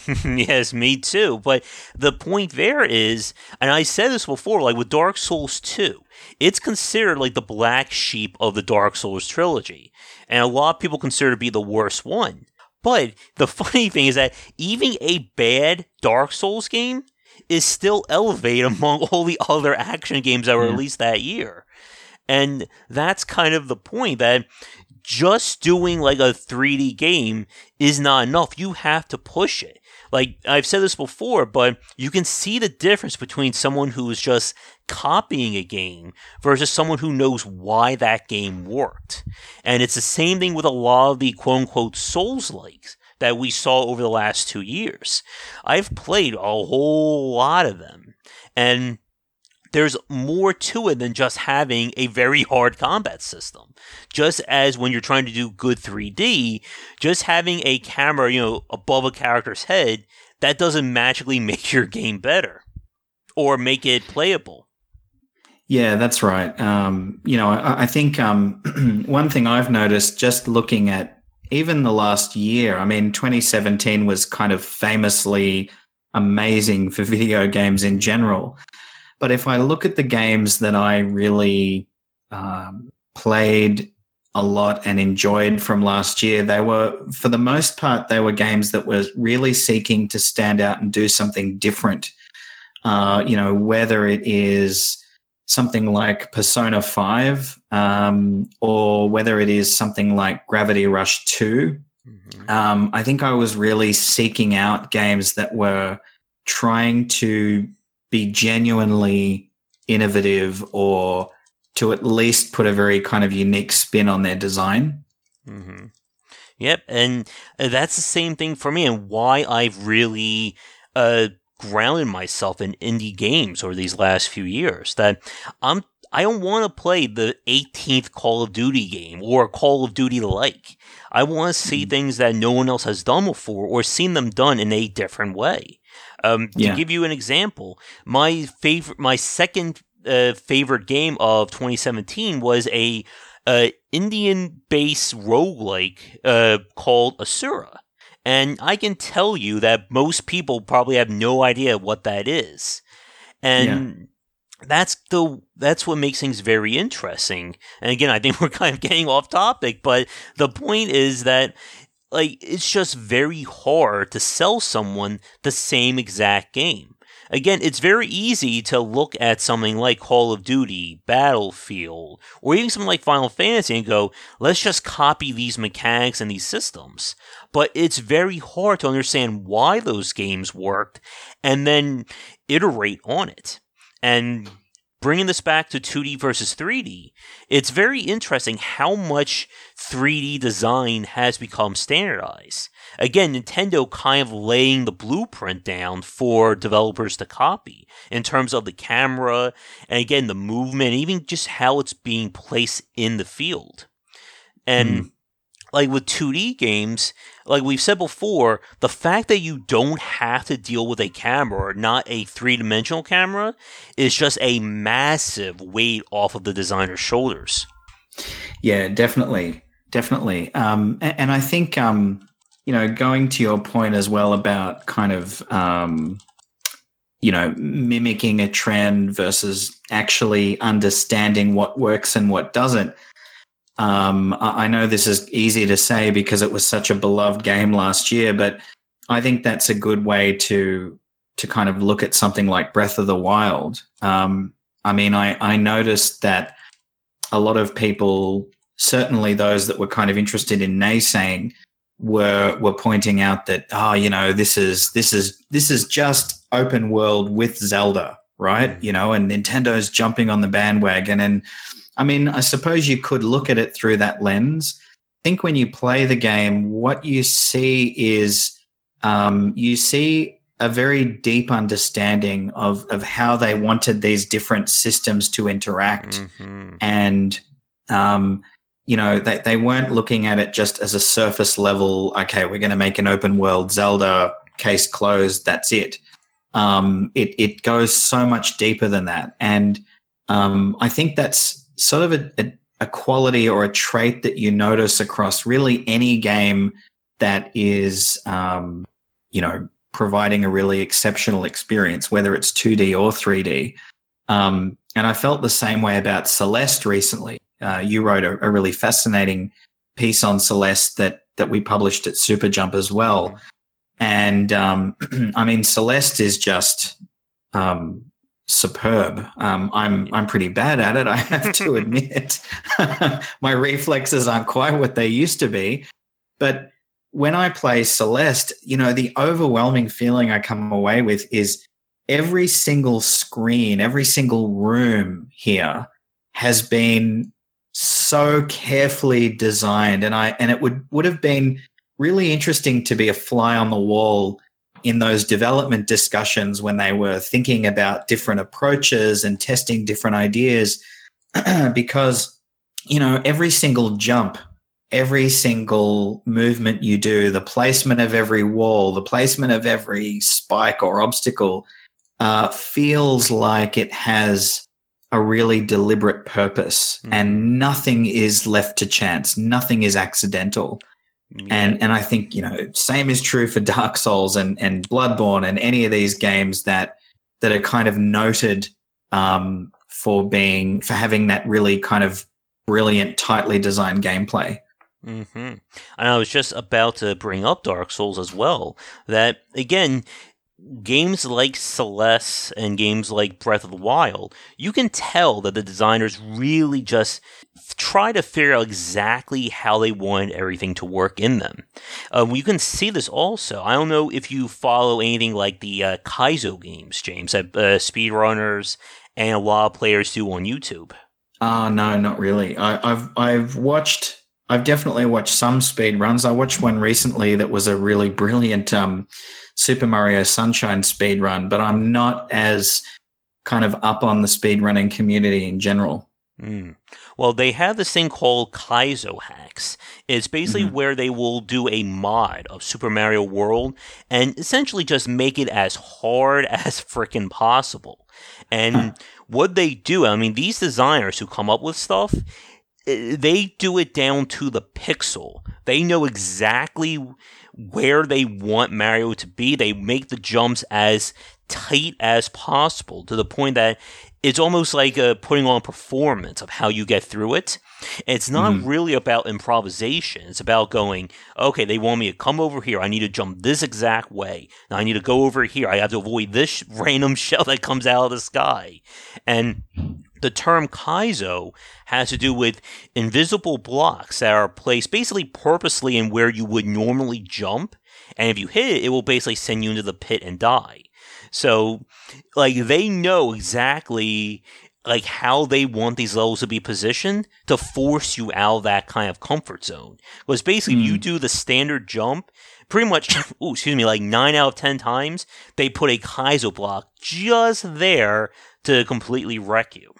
Yes, me too. But the point there is, and I said this before, like with Dark Souls two, it's considered like the black sheep of the Dark Souls trilogy. And a lot of people consider it to be the worst one. But the funny thing is that even a bad Dark Souls game is still elevated among all the other action games that were Yeah. released that year. And that's kind of the point, that just doing like a three D game is not enough. You have to push it. Like, I've said this before, but you can see the difference between someone who is just copying a game versus someone who knows why that game worked. And it's the same thing with a lot of the quote-unquote Souls-likes that we saw over the last two years. I've played a whole lot of them, and there's more to it than just having a very hard combat system. Just as when you're trying to do good three D, just having a camera, you know, above a character's head, that doesn't magically make your game better or make it playable. Yeah, that's right. Um, you know, I, I think um, one thing I've noticed just looking at even the last year, I mean, twenty seventeen was kind of famously amazing for video games in general. But if I look at the games that I really um, played a lot and enjoyed from last year, they were, for the most part, they were games that were really seeking to stand out and do something different. Uh, you know, whether it is something like Persona five um, or whether it is something like Gravity Rush two, mm-hmm. um, I think I was really seeking out games that were trying to be genuinely innovative or to at least put a very kind of unique spin on their design. Mm-hmm. Yep, and that's the same thing for me, and why I've really uh, grounded myself in indie games over these last few years. That I'm I don't want to play the eighteenth Call of Duty game or Call of Duty like. I want to see mm-hmm. things that no one else has done before or seen them done in a different way. Um, to yeah. give you an example, my favorite, my second uh, favorite game of twenty seventeen was a uh, Indian-based roguelike uh, called Asura. And I can tell you that most people probably have no idea what that is. And yeah. that's the that's what makes things very interesting. And again, I think we're kind of getting off topic, but the point is that like it's just very hard to sell someone the same exact game. Again, it's very easy to look at something like Call of Duty, Battlefield, or even something like Final Fantasy and go, let's just copy these mechanics and these systems. But it's very hard to understand why those games worked and then iterate on it. And bringing this back to two D versus three D, it's very interesting how much three D design has become standardized. Again, Nintendo kind of laying the blueprint down for developers to copy in terms of the camera, and again, the movement, even just how it's being placed in the field. And mm. like with two D games, like we've said before, the fact that you don't have to deal with a camera, or not a three-dimensional camera, is just a massive weight off of the designer's shoulders. Yeah, definitely. Definitely. Um, and, and I think, um, you know, going to your point as well about kind of, um, you know, mimicking a trend versus actually understanding what works and what doesn't. Um, I know this is easy to say because it was such a beloved game last year, but I think that's a good way to to kind of look at something like Breath of the Wild. Um, I mean, I, I noticed that a lot of people, certainly those that were kind of interested in naysaying, were were pointing out that, oh, you know, this is this is this is just open world with Zelda, right? You know, and Nintendo's jumping on the bandwagon. And I mean, I suppose you could look at it through that lens. I think when you play the game, what you see is um, you see a very deep understanding of, of how they wanted these different systems to interact. Mm-hmm. And, um, you know, they, they weren't looking at it just as a surface level, okay, we're going to make an open world Zelda, case closed, that's it. Um, it, it goes so much deeper than that. And um, I think that's sort of a, a, a quality or a trait that you notice across really any game that is, um, you know, providing a really exceptional experience, whether it's two D or three D. Um, and I felt the same way about Celeste recently. Uh, you wrote a, a really fascinating piece on Celeste that that we published at Superjump as well. And um, I mean, Celeste is just um, superb. Um, I'm I'm pretty bad at it, I have to admit. My reflexes aren't quite what they used to be. But when I play Celeste, you know, the overwhelming feeling I come away with is every single screen, every single room here has been so carefully designed. And I and it would, would have been really interesting to be a fly on the wall in those development discussions when they were thinking about different approaches and testing different ideas, because, you know, every single jump, every single movement you do, the placement of every wall, the placement of every spike or obstacle uh, feels like it has a really deliberate purpose, mm. and nothing is left to chance. Nothing is accidental. Yeah. And and I think, you know, same is true for Dark Souls and, and Bloodborne and any of these games that that are kind of noted um, for being for having that really kind of brilliant, tightly designed gameplay. Mm-hmm. And I was just about to bring up Dark Souls as well. That again, games like Celeste and games like Breath of the Wild, you can tell that the designers really just try to figure out exactly how they want everything to work in them. Um, you can see this also. I don't know if you follow anything like the uh, Kaizo games, James, that uh, speedrunners and a lot of players do on YouTube. Oh, no, not really. I, I've I've watched. I've definitely watched some speed runs. I watched one recently that was a really brilliant um, Super Mario Sunshine speed run, but I'm not as kind of up on the speedrunning community in general. Mm. Well, they have this thing called Kaizo hacks. It's basically mm-hmm. where they will do a mod of Super Mario World and essentially just make it as hard as frickin' possible. And huh. what they do, I mean, these designers who come up with stuff, they do it down to the pixel. They know exactly where they want Mario to be. They make the jumps as tight as possible to the point that it's almost like a putting on a performance of how you get through it. It's not mm-hmm. really about improvisation. It's about going, okay, they want me to come over here. I need to jump this exact way. Now I need to go over here. I have to avoid this random shell that comes out of the sky. And the term Kaizo has to do with invisible blocks that are placed basically purposely in where you would normally jump. And if you hit it, it will basically send you into the pit and die. So, like, they know exactly, like, how they want these levels to be positioned to force you out of that kind of comfort zone. Because basically, mm. you do the standard jump, pretty much, ooh, excuse me, like nine out of ten times, they put a Kaizo block just there to completely wreck you.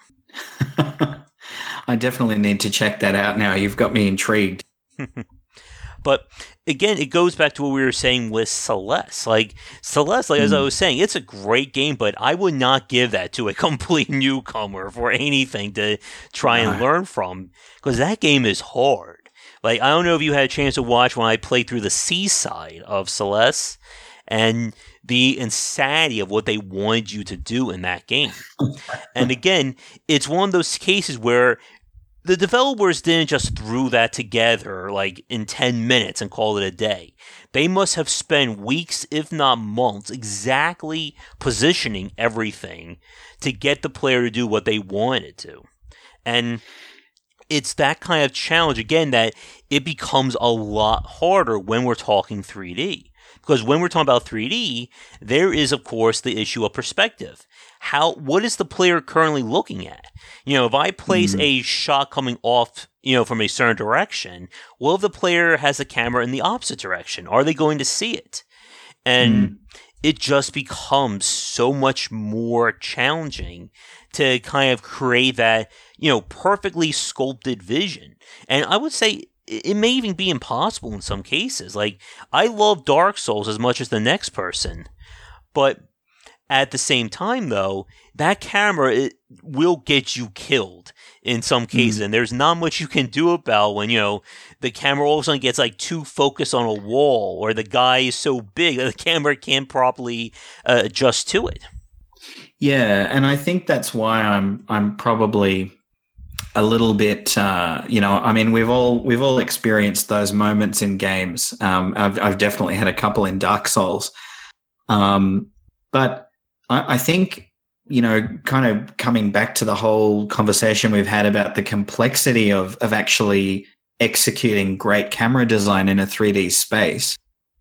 I definitely need to check that out now. You've got me intrigued. But again, it goes back to what we were saying with Celeste. Like, Celeste, like, mm. as I was saying, it's a great game, but I would not give that to a complete newcomer for anything to try and uh. learn from, because that game is hard. Like, I don't know if you had a chance to watch when I played through the Seaside of Celeste, and the insanity of what they wanted you to do in that game. And again, it's one of those cases where the developers didn't just throw that together like in ten minutes and call it a day. They must have spent weeks, if not months, exactly positioning everything to get the player to do what they wanted to. And it's that kind of challenge, again, that it becomes a lot harder when we're talking three D. Because when we're talking about three D, there is, of course, the issue of perspective. How, what is the player currently looking at? You know, if I place mm-hmm. a shot coming off, you know, from a certain direction, well, if the player has the camera in the opposite direction, are they going to see it? And mm-hmm. it just becomes so much more challenging to kind of create that, you know, perfectly sculpted vision. And I would say it may even be impossible in some cases. Like, I love Dark Souls as much as the next person, but at the same time, though, that camera it will get you killed in some cases, mm. and there's not much you can do about when, you know, the camera all of a sudden gets like too focused on a wall, or the guy is so big that the camera can't properly uh, adjust to it. Yeah, and I think that's why I'm I'm probably a little bit, uh, you know, I mean, we've all we've all experienced those moments in games. Um, I've I've definitely had a couple in Dark Souls, um, but I, I think, you know, kind of coming back to the whole conversation we've had about the complexity of of actually executing great camera design in a three D space.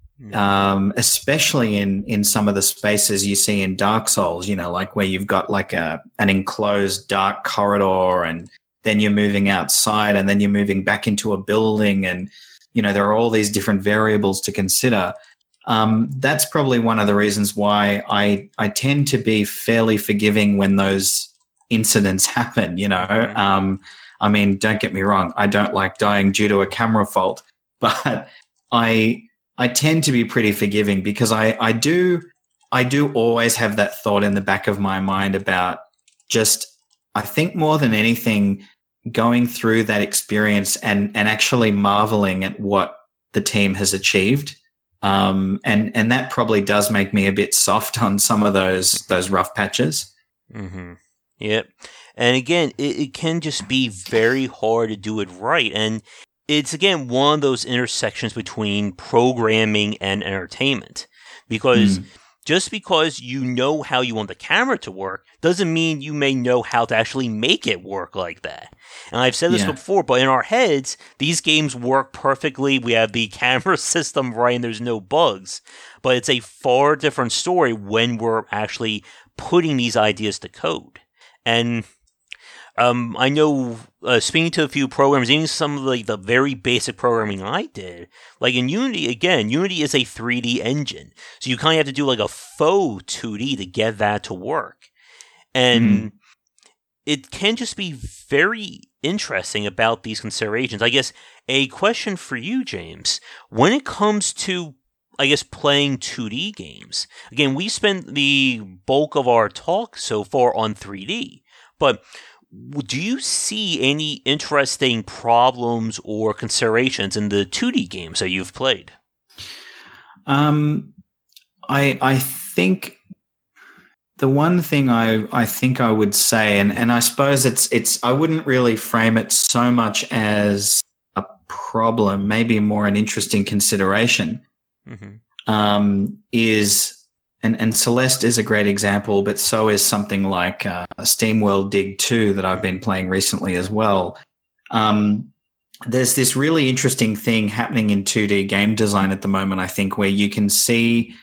Um, especially in, in some of the spaces you see in Dark Souls, you know, like where you've got like a an enclosed dark corridor, and then you're moving outside, and then you're moving back into a building, and, you know, there are all these different variables to consider. Um, that's probably one of the reasons why I I tend to be fairly forgiving when those incidents happen, you know. Um, I mean, don't get me wrong, I don't like dying due to a camera fault, but I I tend to be pretty forgiving because I, I do I do always have that thought in the back of my mind about just, I think more than anything, going through that experience and, and actually marveling at what the team has achieved. Um, and, and that probably does make me a bit soft on some of those those rough patches. Mm-hmm. Yep. And again, it, it can just be very hard to do it right. And it's, again, one of those intersections between programming and entertainment, because mm. just because you know how you want the camera to work doesn't mean you may know how to actually make it work like that. And I've said this yeah. before, but in our heads, these games work perfectly. We have the camera system right and there's no bugs. But it's a far different story when we're actually putting these ideas to code. And Um, I know, uh, speaking to a few programmers, even some of like the very basic programming I did, like in Unity, again, Unity is a three D engine. So you kind of have to do like a faux two D to get that to work. And mm. it can just be very interesting about these considerations. I guess a question for you, James, when it comes to, I guess, playing two D games, again, we spent the bulk of our talk so far on three D, but do you see any interesting problems or considerations in the two D games that you've played? Um, I I think the one thing I, I think I would say, and, and I suppose it's it's I wouldn't really frame it so much as a problem, maybe more an interesting consideration, mm-hmm. um, is. And, and Celeste is a great example, but so is something like uh, SteamWorld Dig two that I've been playing recently as well. Um, there's this really interesting thing happening in two D game design at the moment, I think, where you can see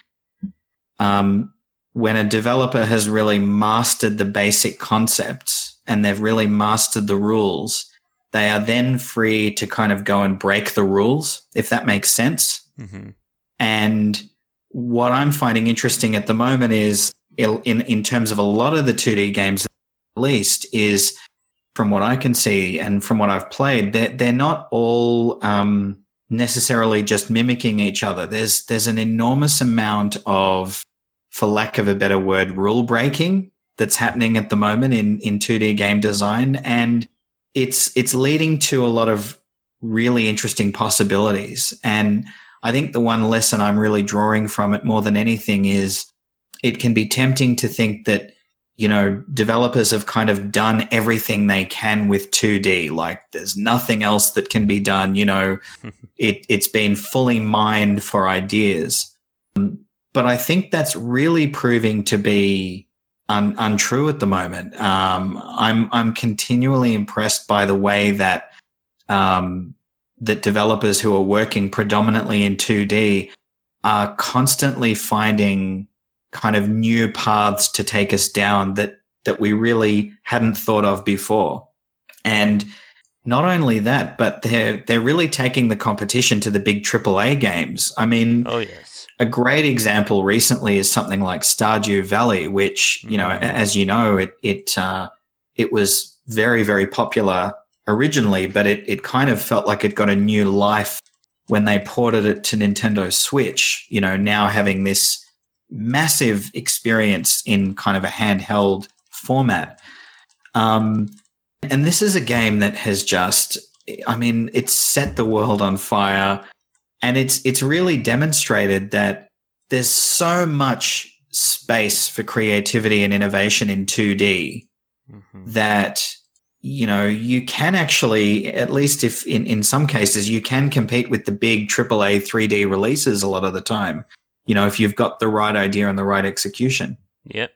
um, when a developer has really mastered the basic concepts and they've really mastered the rules, they are then free to kind of go and break the rules, if that makes sense. Mm-hmm. And what I'm finding interesting at the moment is, in in terms of a lot of the two D games, at least, is from what I can see and from what I've played, they're, they're not all um, necessarily just mimicking each other. There's there's an enormous amount of, for lack of a better word, rule breaking that's happening at the moment in, in two D game design, and it's it's leading to a lot of really interesting possibilities. And I think the one lesson I'm really drawing from it more than anything is it can be tempting to think that, you know, developers have kind of done everything they can with two D. Like there's nothing else that can be done. You know, it, it's been fully mined for ideas. But I think that's really proving to be un- untrue at the moment. Um, I'm, I'm continually impressed by the way that, um, that developers who are working predominantly in two D are constantly finding kind of new paths to take us down that that we really hadn't thought of before. And not only that, but they're they're really taking the competition to the big triple A games. I mean, oh yes. A great example recently is something like Stardew Valley, which, you know, mm-hmm. as you know, it it uh, it was very, very popular originally, but it, it kind of felt like it got a new life when they ported it to Nintendo Switch, you know, now having this massive experience in kind of a handheld format. Um, and this is a game that has just, I mean, it's set the world on fire, and it's it's really demonstrated that there's so much space for creativity and innovation in two D mm-hmm. that, you know, you can actually, at least if in, in some cases, you can compete with the big triple A three D releases a lot of the time, you know, if you've got the right idea and the right execution. Yep.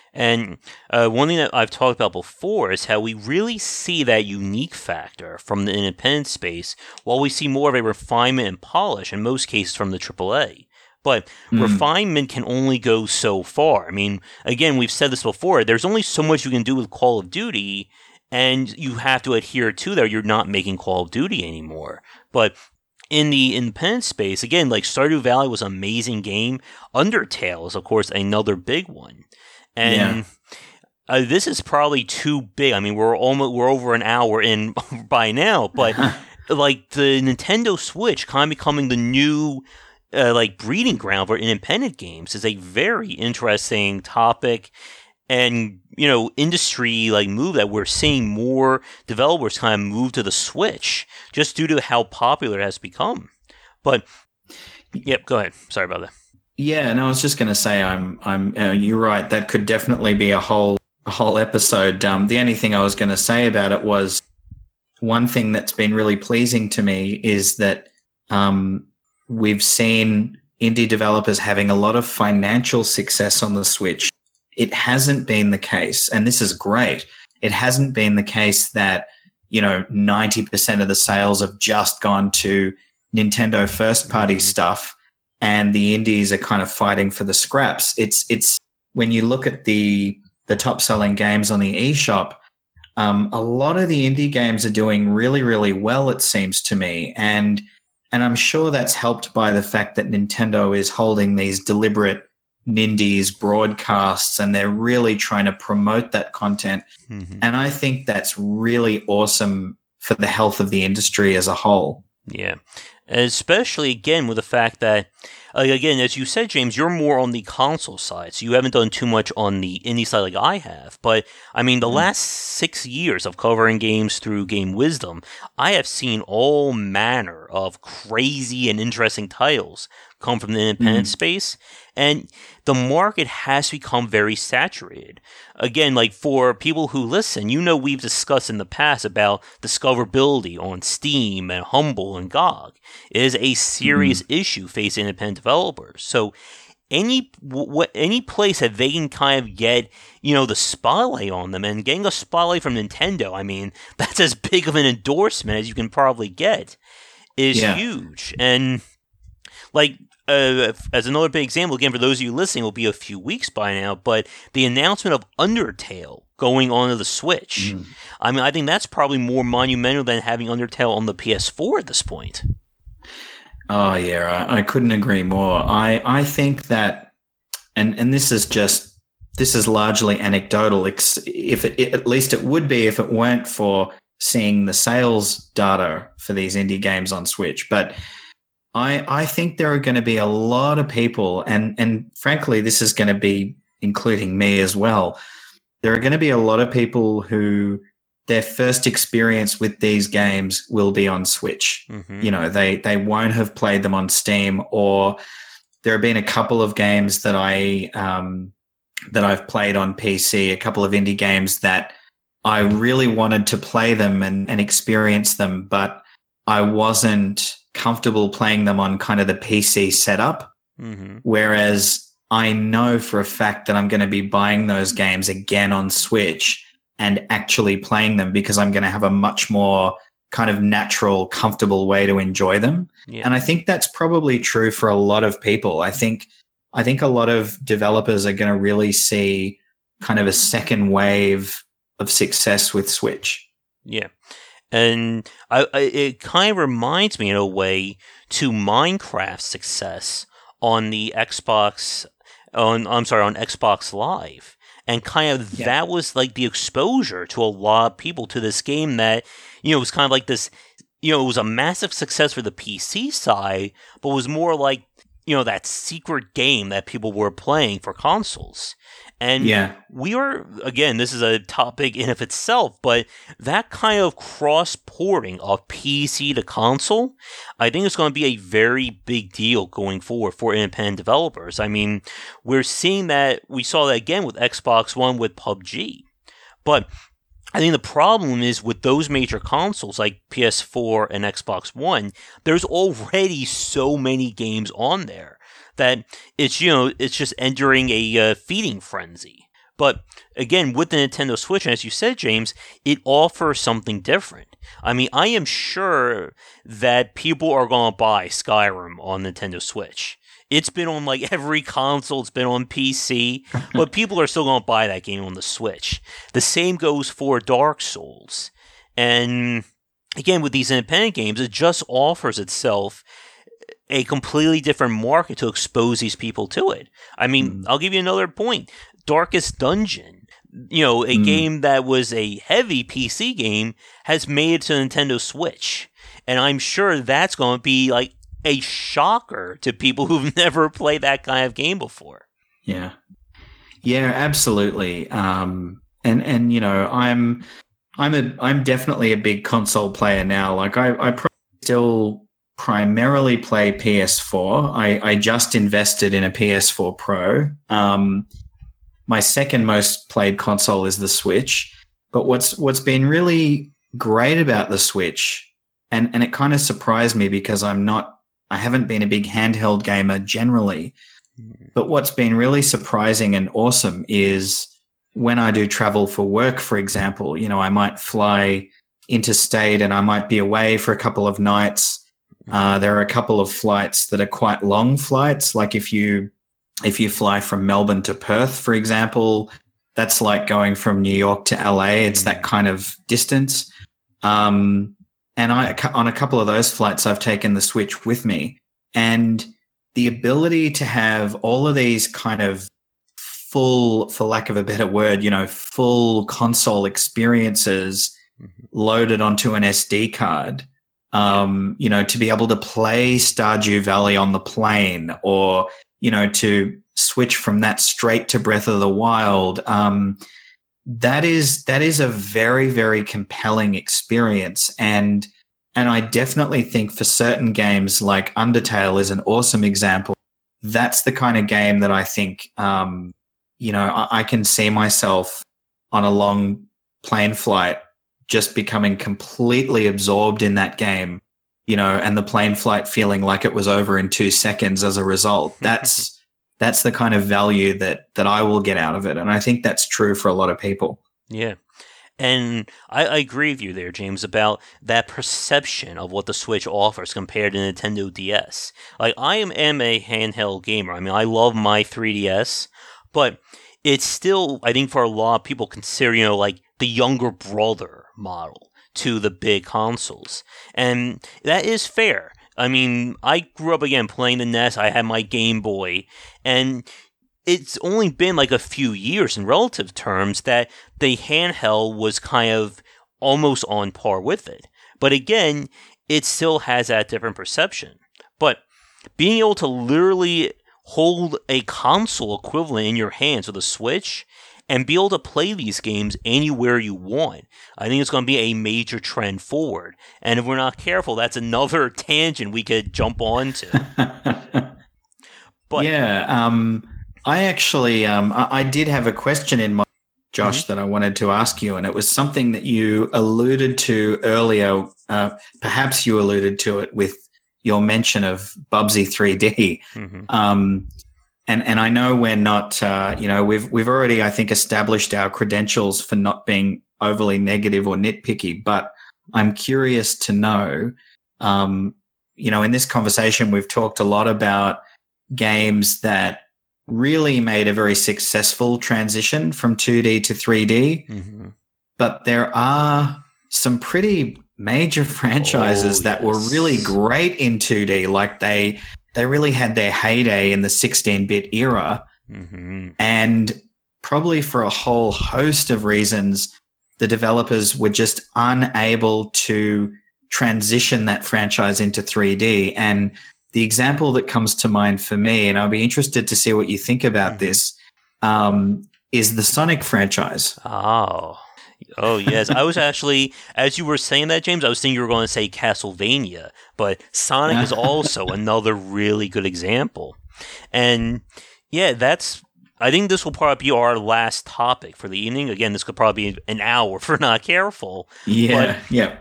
And uh, one thing that I've talked about before is how we really see that unique factor from the independent space, while we see more of a refinement and polish in most cases from the triple A. But mm. refinement can only go so far. I mean, again, we've said this before. There's only so much you can do with Call of Duty, and you have to adhere to that. You're not making Call of Duty anymore. But in the independent space, again, like Stardew Valley was an amazing game. Undertale is, of course, another big one. And yeah. uh, this is probably too big. I mean, we're almost we're over an hour in by now, but like the Nintendo Switch kind of becoming the new Uh, like breeding ground for independent games is a very interesting topic, and you know, industry like move that we're seeing more developers kind of move to the Switch just due to how popular it has become. But yep, go ahead. Sorry about that. Yeah, no, I was just going to say, I'm, I'm. Uh, you're right. That could definitely be a whole, a whole episode. Um, the only thing I was going to say about it was one thing that's been really pleasing to me is that um. we've seen indie developers having a lot of financial success on the Switch. It hasn't been the case, and this is great, it hasn't been the case that, you know, ninety percent of the sales have just gone to Nintendo first-party stuff and the indies are kind of fighting for the scraps. It's it's when you look at the the top-selling games on the eShop, um, a lot of the indie games are doing really, really well, it seems to me, and And I'm sure that's helped by the fact that Nintendo is holding these deliberate Nindies broadcasts, and they're really trying to promote that content. Mm-hmm. And I think that's really awesome for the health of the industry as a whole. Yeah. Especially, again, with the fact that, uh, again, as you said, James, you're more on the console side, so you haven't done too much on the indie side like I have. But, I mean, the mm. last six years of covering games through Game Wisdom, I have seen all manner of crazy and interesting titles come from the independent mm. space, and the market has become very saturated. Again, like for people who listen, you know we've discussed in the past about discoverability on Steam and Humble and G O G. It is a serious mm. issue facing independent developers. So any what any place that they can kind of get, you know, the spotlight on them, and getting a spotlight from Nintendo, I mean, that's as big of an endorsement as you can probably get, is yeah. huge. And like, Uh, as another big example, again, for those of you listening, it will be a few weeks by now, but the announcement of Undertale going onto the Switch, mm. I mean, I think that's probably more monumental than having Undertale on the P S four at this point. Oh, yeah, I, I couldn't agree more. I, I think that, and, and this is just, this is largely anecdotal, if it, it, at least it would be if it weren't for seeing the sales data for these indie games on Switch, but I, I think there are going to be a lot of people, and, and frankly, this is going to be including me as well. There are going to be a lot of people who their first experience with these games will be on Switch. Mm-hmm. You know, they, they won't have played them on Steam, or there have been a couple of games that I um, that I've played on P C, a couple of indie games that I really wanted to play them and, and experience them, but I wasn't comfortable playing them on kind of the P C setup. Mm-hmm. Whereas I know for a fact that I'm going to be buying those games again on Switch and actually playing them, because I'm going to have a much more kind of natural, comfortable way to enjoy them. Yeah. And I think that's probably true for a lot of people. I think, I think a lot of developers are going to really see kind of a second wave of success with Switch. Yeah. And I, I, it kind of reminds me in a way to Minecraft's success on the Xbox, on I'm sorry, on Xbox Live. And kind of yeah. that was like the exposure to a lot of people to this game that, you know, was kind of like this, you know, it was a massive success for the P C side, but was more like you know, that secret game that people were playing for consoles. And yeah. we are, again, this is a topic in of itself, but that kind of cross-porting of P C to console, I think it's going to be a very big deal going forward for independent developers. I mean, we're seeing that, we saw that again with Xbox One with P U B G. But I think the problem is with those major consoles like P S four and Xbox One, there's already so many games on there that it's, you know, it's just entering a uh, feeding frenzy. But again, with the Nintendo Switch, and as you said, James, it offers something different. I mean, I am sure that people are going to buy Skyrim on Nintendo Switch. It's been on like every console, it's been on P C, but people are still going to buy that game on the Switch. The same goes for Dark Souls. And again, with these independent games, it just offers itself a completely different market to expose these people to it. I mean, mm. I'll give you another point. Darkest Dungeon, you know, a mm. game that was a heavy P C game, has made it to Nintendo Switch. And I'm sure that's going to be like a shocker to people who've never played that kind of game before. Yeah. Yeah, absolutely. Um, and, and, you know, I'm, I'm a, I'm definitely a big console player now. Like I, I probably still primarily play P S four. I, I just invested in a P S four Pro. Um, my second most played console is the Switch. But what's what's been really great about the Switch, and, and it kind of surprised me because I'm not, I haven't been a big handheld gamer generally. But what's been really surprising and awesome is when I do travel for work, for example, you know, I might fly interstate and I might be away for a couple of nights. Uh, there are a couple of flights that are quite long flights. Like if you if you fly from Melbourne to Perth, for example, that's like going from New York to L A. It's that kind of distance. Um, and I on a couple of those flights, I've taken the Switch with me. And the ability to have all of these kind of full, for lack of a better word, you know, full console experiences mm-hmm. loaded onto an S D card. Um, you know, to be able to play Stardew Valley on the plane, or, you know, to switch from that straight to Breath of the Wild. Um, that is, that is a very, very compelling experience. And, and I definitely think for certain games like Undertale is an awesome example. That's the kind of game that I think, um, you know, I, I can see myself on a long plane flight just becoming completely absorbed in that game, you know, and the plane flight feeling like it was over in two seconds as a result. That's that's the kind of value that that I will get out of it. And I think that's true for a lot of people. Yeah. And I, I agree with you there, James, about that perception of what the Switch offers compared to Nintendo D S. Like, I am, am a handheld gamer. I mean, I love my three D S, but it's still, I think for a lot of people, consider, you know, like the younger brother model to the big consoles. And that is fair. I mean, I grew up, again, playing the N E S. I had my Game Boy. And it's only been like a few years in relative terms that the handheld was kind of almost on par with it. But again, it still has that different perception. But being able to literally hold a console equivalent in your hands with a Switch and be able to play these games anywhere you want, I think it's going to be a major trend forward. And if we're not careful, that's another tangent we could jump onto. But yeah, um, I actually, um, I, I did have a question in mind, Josh, mm-hmm. that I wanted to ask you, and it was something that you alluded to earlier. Uh, perhaps you alluded to it with your mention of Bubsy three D. Mm-hmm. Um, and and I know we're not, uh, you know, we've we've already, I think, established our credentials for not being overly negative or nitpicky. But I'm curious to know, um, you know, in this conversation, we've talked a lot about games that really made a very successful transition from two D to three D. Mm-hmm. But there are some pretty major franchises oh, that yes. were really great in two D. Like they they really had their heyday in the sixteen-bit era. Mm-hmm. And probably for a whole host of reasons, the developers were just unable to transition that franchise into three D. And the example that comes to mind for me, and I'll be interested to see what you think about mm-hmm. this, um, is the Sonic franchise. Oh. Oh, yes. I was actually, as you were saying that, James, I was thinking you were going to say Castlevania, but Sonic is also another really good example. And yeah, that's, I think this will probably be our last topic for the evening. Again, this could probably be an hour if we're not careful. Yeah, but yeah.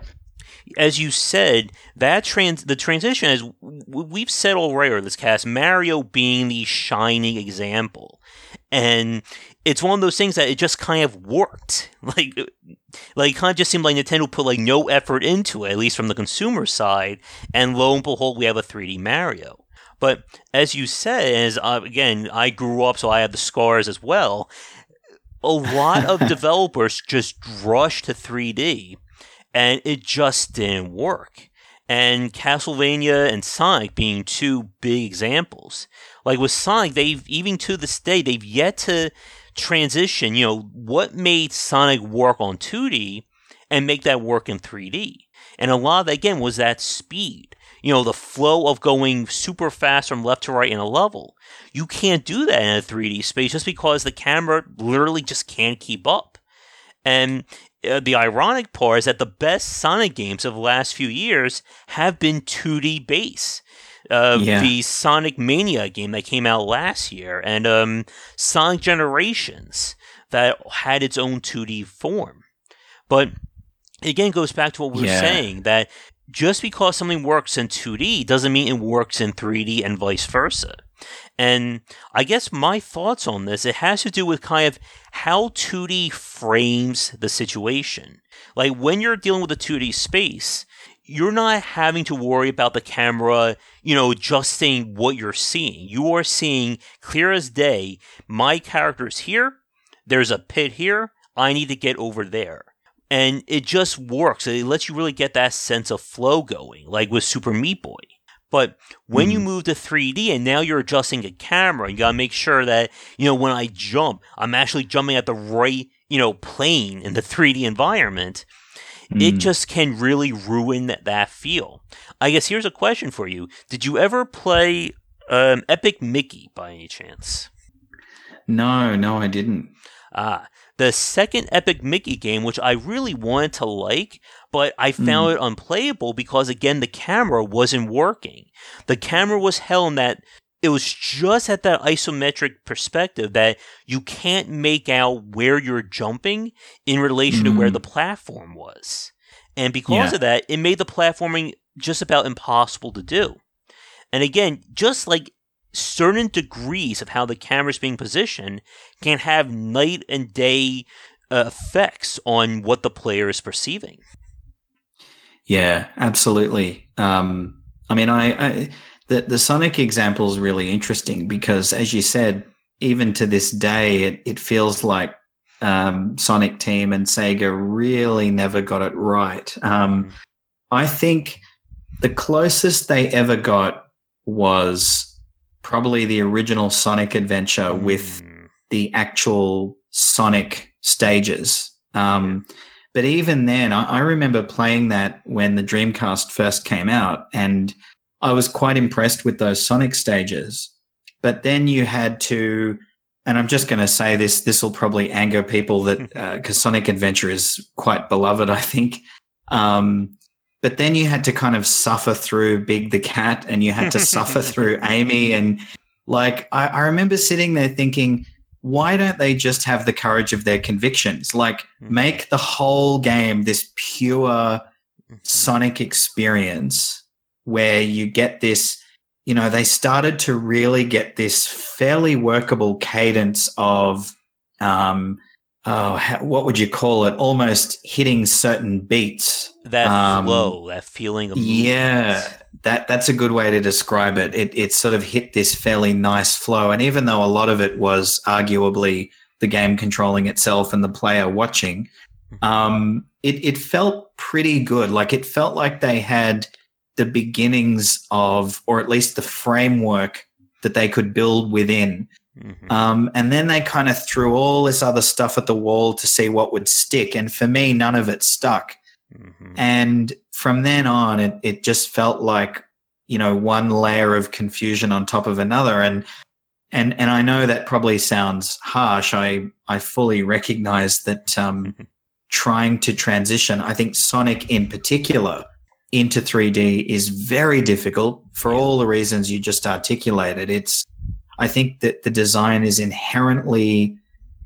As you said, that trans the transition is, we've said already on this cast, Mario being the shining example. And it's one of those things that it just kind of worked. Like, like it kind of just seemed like Nintendo put like no effort into it, at least from the consumer side. And lo and behold, we have a three D Mario. But as you said, as uh, again, I grew up, so I have the scars as well. A lot of developers just rushed to three D, and it just didn't work. And Castlevania and Sonic being two big examples. Like with Sonic, they've, even to this day, they've yet to transition, you know, what made Sonic work on two D and make that work in three D. And a lot of that, again, was that speed. You know, the flow of going super fast from left to right in a level. You can't do that in a three D space just because the camera literally just can't keep up. And uh, the ironic part is that the best Sonic games of the last few years have been two D based. Uh, yeah. The Sonic Mania game that came out last year, and um, Sonic Generations that had its own two D form. But again, it goes back to what we were yeah. saying, that just because something works in two D doesn't mean it works in three D and vice versa. And I guess my thoughts on this, it has to do with kind of how two D frames the situation. Like when you're dealing with a two D space, you're not having to worry about the camera, you know, adjusting what you're seeing. You are seeing clear as day, my character's here, there's a pit here, I need to get over there. And it just works. It lets you really get that sense of flow going, like with Super Meat Boy. But when mm. you move to three D and now you're adjusting the camera, you got to make sure that, you know, when I jump, I'm actually jumping at the right, you know, plane in the three D environment. Mm. It just can really ruin that, that feel. I guess here's a question for you. Did you ever play um, Epic Mickey by any chance? No, no, I didn't. Ah, the second Epic Mickey game, which I really wanted to like, but I found mm. it unplayable because, again, the camera wasn't working. The camera was held in that it was just at that isometric perspective that you can't make out where you're jumping in relation mm. to where the platform was. And because yeah. of that, it made the platforming just about impossible to do. And again, just like certain degrees of how the camera's being positioned can have night and day uh, effects on what the player is perceiving. Yeah, absolutely. Um, I mean, I, I the the Sonic example is really interesting because, as you said, even to this day, it, it feels like um, Sonic Team and Sega really never got it right. Um, I think the closest they ever got was probably the original Sonic Adventure mm. with the actual Sonic stages. Um, but even then, I, I remember playing that when the Dreamcast first came out, and I was quite impressed with those Sonic stages. But then you had to, and I'm just going to say this, this will probably anger people that, because uh, Sonic Adventure is quite beloved, I think. Um, But then you had to kind of suffer through Big the Cat, and you had to suffer through Amy. And like, I, I remember sitting there thinking, why don't they just have the courage of their convictions? Like, make the whole game this pure Sonic experience where you get this, you know, they started to really get this fairly workable cadence of, um, oh, how, what would you call it? Almost hitting certain beats. That um, flow, that feeling of movement. Yeah, that that's a good way to describe it. It it sort of hit this fairly nice flow, and even though a lot of it was arguably the game controlling itself and the player watching, um, it it felt pretty good. Like it felt like they had the beginnings of, or at least the framework that they could build within. Mm-hmm. Um, and then they kind of threw all this other stuff at the wall to see what would stick. And for me, none of it stuck. Mm-hmm. And from then on, it, it just felt like you know, one layer of confusion on top of another. And and and I know that probably sounds harsh. I I fully recognize that um, trying to transition, I think Sonic in particular, into three D is very difficult for all the reasons you just articulated. It's I think that the design is inherently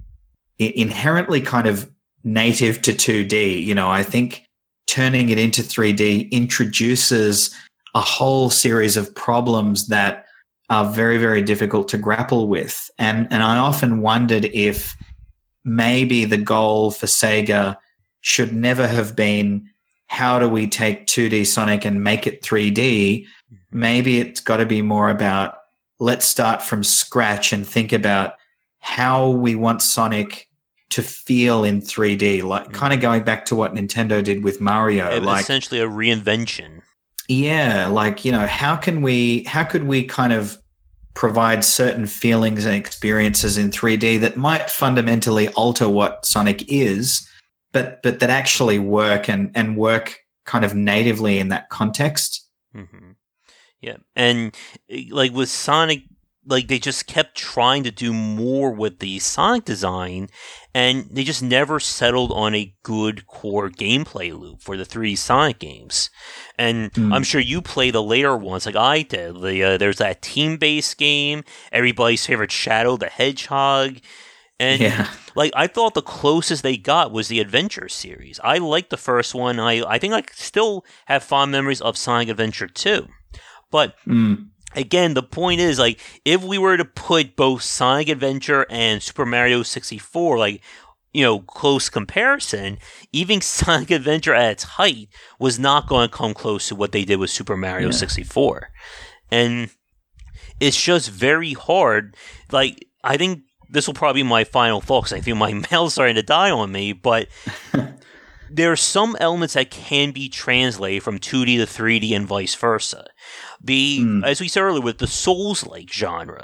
inherently kind of native to two D. You know, I think turning it into three D introduces a whole series of problems that are very, very difficult to grapple with. And, and I often wondered if maybe the goal for Sega should never have been, how do we take two D Sonic and make it three D? Maybe it's got to be more about, let's start from scratch and think about how we want Sonic to feel in three D, like mm-hmm. kind of going back to what Nintendo did with Mario. It was like, essentially a reinvention. Yeah, like, you know, how can we, how could we kind of provide certain feelings and experiences in three D that might fundamentally alter what Sonic is, but but that actually work and, and work kind of natively in that context? Mm-hmm. Yeah, and like with Sonic, like they just kept trying to do more with the Sonic design, and they just never settled on a good core gameplay loop for the three D Sonic games. And mm. I'm sure you play the later ones like I did. The, uh, there's that team-based game, everybody's favorite Shadow the Hedgehog. And yeah. like I thought the closest they got was the Adventure series. I liked the first one. I, I think I still have fond memories of Sonic Adventure two. But mm. again, the point is, like, if we were to put both Sonic Adventure and Super Mario sixty-four, like, you know, close comparison, even Sonic Adventure at its height was not going to come close to what they did with Super Mario yeah. sixty-four. And it's just very hard. Like, I think this will probably be my final thought, because I feel my mail's starting to die on me, but there are some elements that can be translated from two D to three D and vice versa. The, mm. as we said earlier, with the Souls-like genre,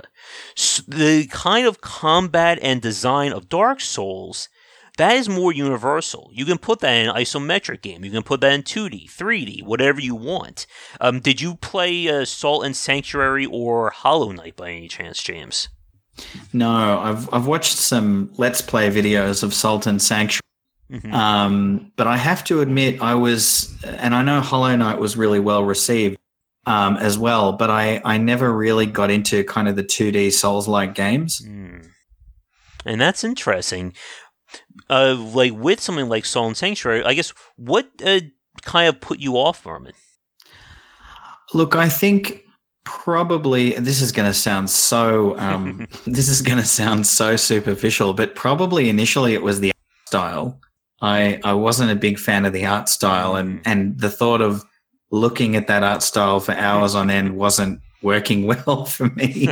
the kind of combat and design of Dark Souls, that is more universal. You can put that in an isometric game. You can put that in two D, three D, whatever you want. Um, did you play uh, Salt and Sanctuary or Hollow Knight by any chance, James? No, I've I've watched some Let's Play videos of Salt and Sanctuary. Mm-hmm. Um, but I have to admit, I was, and I know Hollow Knight was really well received um, as well, but I, I never really got into kind of the two D Souls-like games. Mm. And that's interesting. Uh, like with something like Salt and Sanctuary, I guess, what uh, kind of put you off from it? Look, I think probably, this is going to sound so, um, this is going to sound so superficial, but probably initially it was the art style. I, I wasn't a big fan of the art style, and, and the thought of looking at that art style for hours on end wasn't working well for me.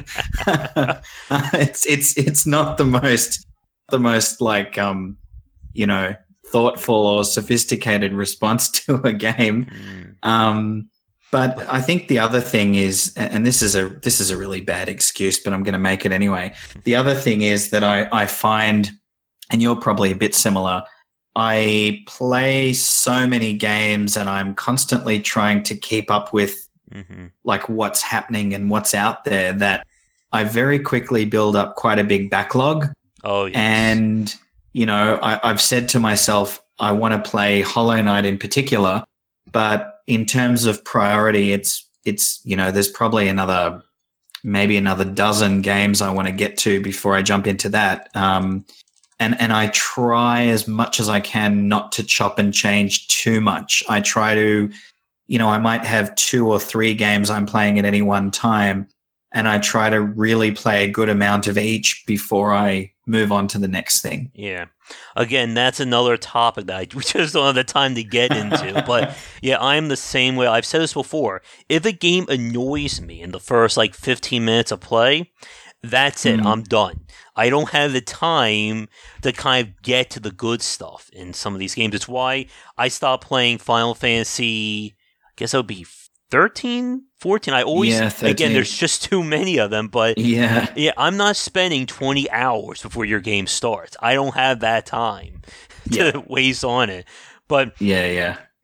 it's it's it's not the most the most like um you know thoughtful or sophisticated response to a game. Um, but I think the other thing is, and this is a this is a really bad excuse, but I'm going to make it anyway. The other thing is that I I find, and you're probably a bit similar, I play so many games and I'm constantly trying to keep up with mm-hmm. like what's happening and what's out there, that I very quickly build up quite a big backlog. Oh, yes. And, you know, I, I've said to myself, I want to play Hollow Knight in particular, but in terms of priority, it's, it's, you know, there's probably another, maybe another dozen games I want to get to before I jump into that. Um, And and I try as much as I can not to chop and change too much. I try to, you know, I might have two or three games I'm playing at any one time, and I try to really play a good amount of each before I move on to the next thing. Yeah. Again, that's another topic that I we just don't have the time to get into. But yeah, I'm the same way. I've said this before. If a game annoys me in the first like fifteen minutes of play, that's it. Mm. I'm done. I don't have the time to kind of get to the good stuff in some of these games. It's why I stopped playing Final Fantasy, I guess it would be thirteen, fourteen. I always, yeah, again, there's just too many of them. But yeah, yeah, I'm not spending twenty hours before your game starts. I don't have that time to yeah. waste on it. But yeah, yeah.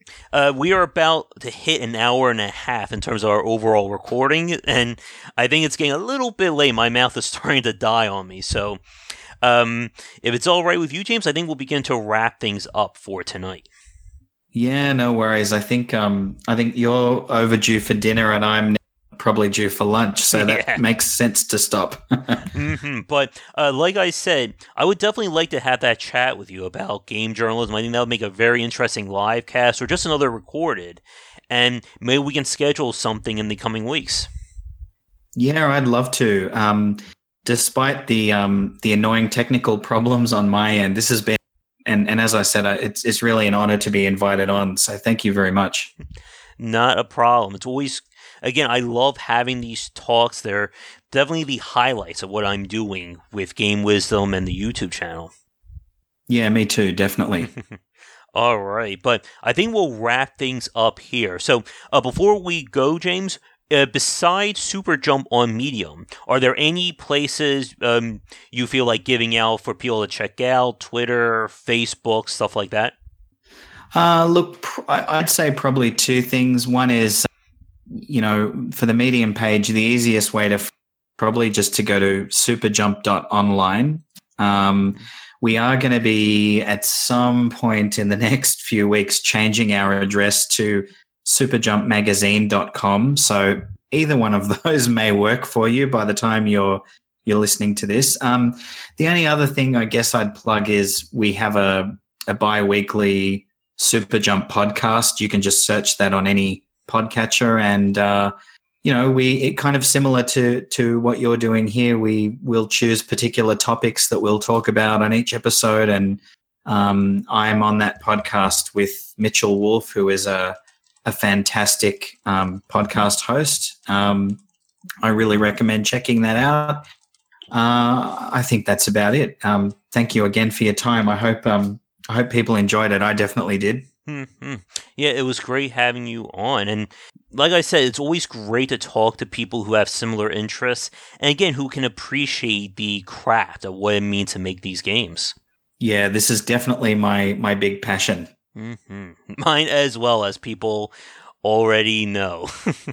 Uh, we are about to hit an hour and a half in terms of our overall recording, and I think it's getting a little bit late. My mouth is starting to die on me, so um, if it's all right with you, James, I think we'll begin to wrap things up for tonight. Yeah, no worries. I think um, I think you're overdue for dinner, and I'm probably due for lunch, so that yeah. makes sense to stop. mm-hmm. But uh, like I said, I would definitely like to have that chat with you about game journalism. I think that would make a very interesting live cast or just another recorded, and maybe we can schedule something in the coming weeks. Yeah, I'd love to. Um, despite the um, the annoying technical problems on my end, this has been, and, and as I said, it's it's really an honor to be invited on. So thank you very much. Not a problem. It's always Again, I love having these talks. They're definitely the highlights of what I'm doing with Game Wisdom and the YouTube channel. Yeah, me too, definitely. All right, but I think we'll wrap things up here. So uh, before we go, James, uh, besides Super Jump on Medium, are there any places um, you feel like giving out for people to check out? Twitter, Facebook, stuff like that? Uh, look, I'd say probably two things. One is, you know, for the Medium page, the easiest way to f- probably just to go to superjump dot online. Um, we are going to be at some point in the next few weeks changing our address to superjump magazine dot com. So either one of those may work for you by the time you're you're listening to this. Um, the only other thing I guess I'd plug is we have a, a bi-weekly Superjump podcast. You can just search that on any podcatcher, and uh, you know, we it kind of similar to to what you're doing here. We will choose particular topics that we'll talk about on each episode, and um, I'm on that podcast with Mitchell Wolf, who is a a fantastic um, podcast host. Um, I really recommend checking that out. Uh, I think that's about it. Um, thank you again for your time. I hope um, I hope people enjoyed it. I definitely did. Mm-hmm. Yeah, it was great having you on. And like I said, it's always great to talk to people who have similar interests and, again, who can appreciate the craft of what it means to make these games. Yeah, this is definitely my, my big passion. Mm-hmm. Mine as well, as people already know.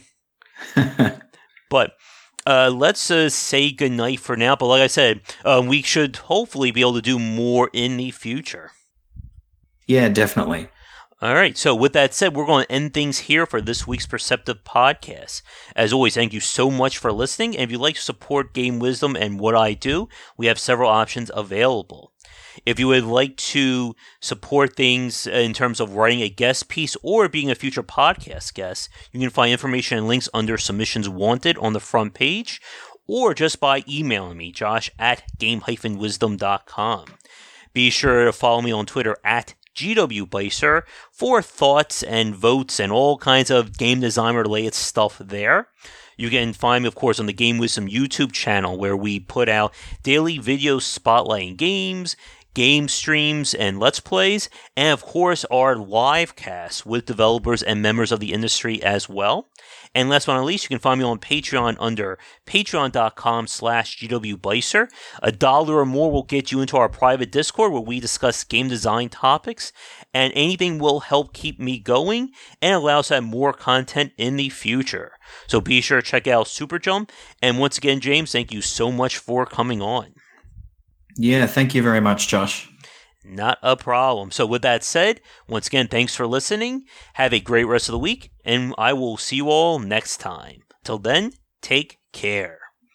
But uh, let's uh, say goodnight for now. But like I said, uh, we should hopefully be able to do more in the future. Yeah, definitely. All right, so with that said, we're going to end things here for this week's Perceptive Podcast. As always, thank you so much for listening, and if you'd like to support Game Wisdom and what I do, we have several options available. If you would like to support things in terms of writing a guest piece or being a future podcast guest, you can find information and links under Submissions Wanted on the front page, or just by emailing me, josh at game wisdom dot com. Be sure to follow me on Twitter at G W Beiser for thoughts and votes and all kinds of game design related stuff there. You can find me, of course, on the Game Wisdom YouTube channel, where we put out daily videos spotlighting games, game streams, and Let's Plays, and of course our live casts with developers and members of the industry as well. And last but not least, you can find me on Patreon under patreon.com slash gwbeiser. A dollar or more will get you into our private Discord, where we discuss game design topics, and anything will help keep me going and allow us to have more content in the future. So be sure to check out Superjump. And once again, James, thank you so much for coming on. Yeah, thank you very much, Josh. Not a problem. So with that said, once again, thanks for listening. Have a great rest of the week, and I will see you all next time. Till then, take care.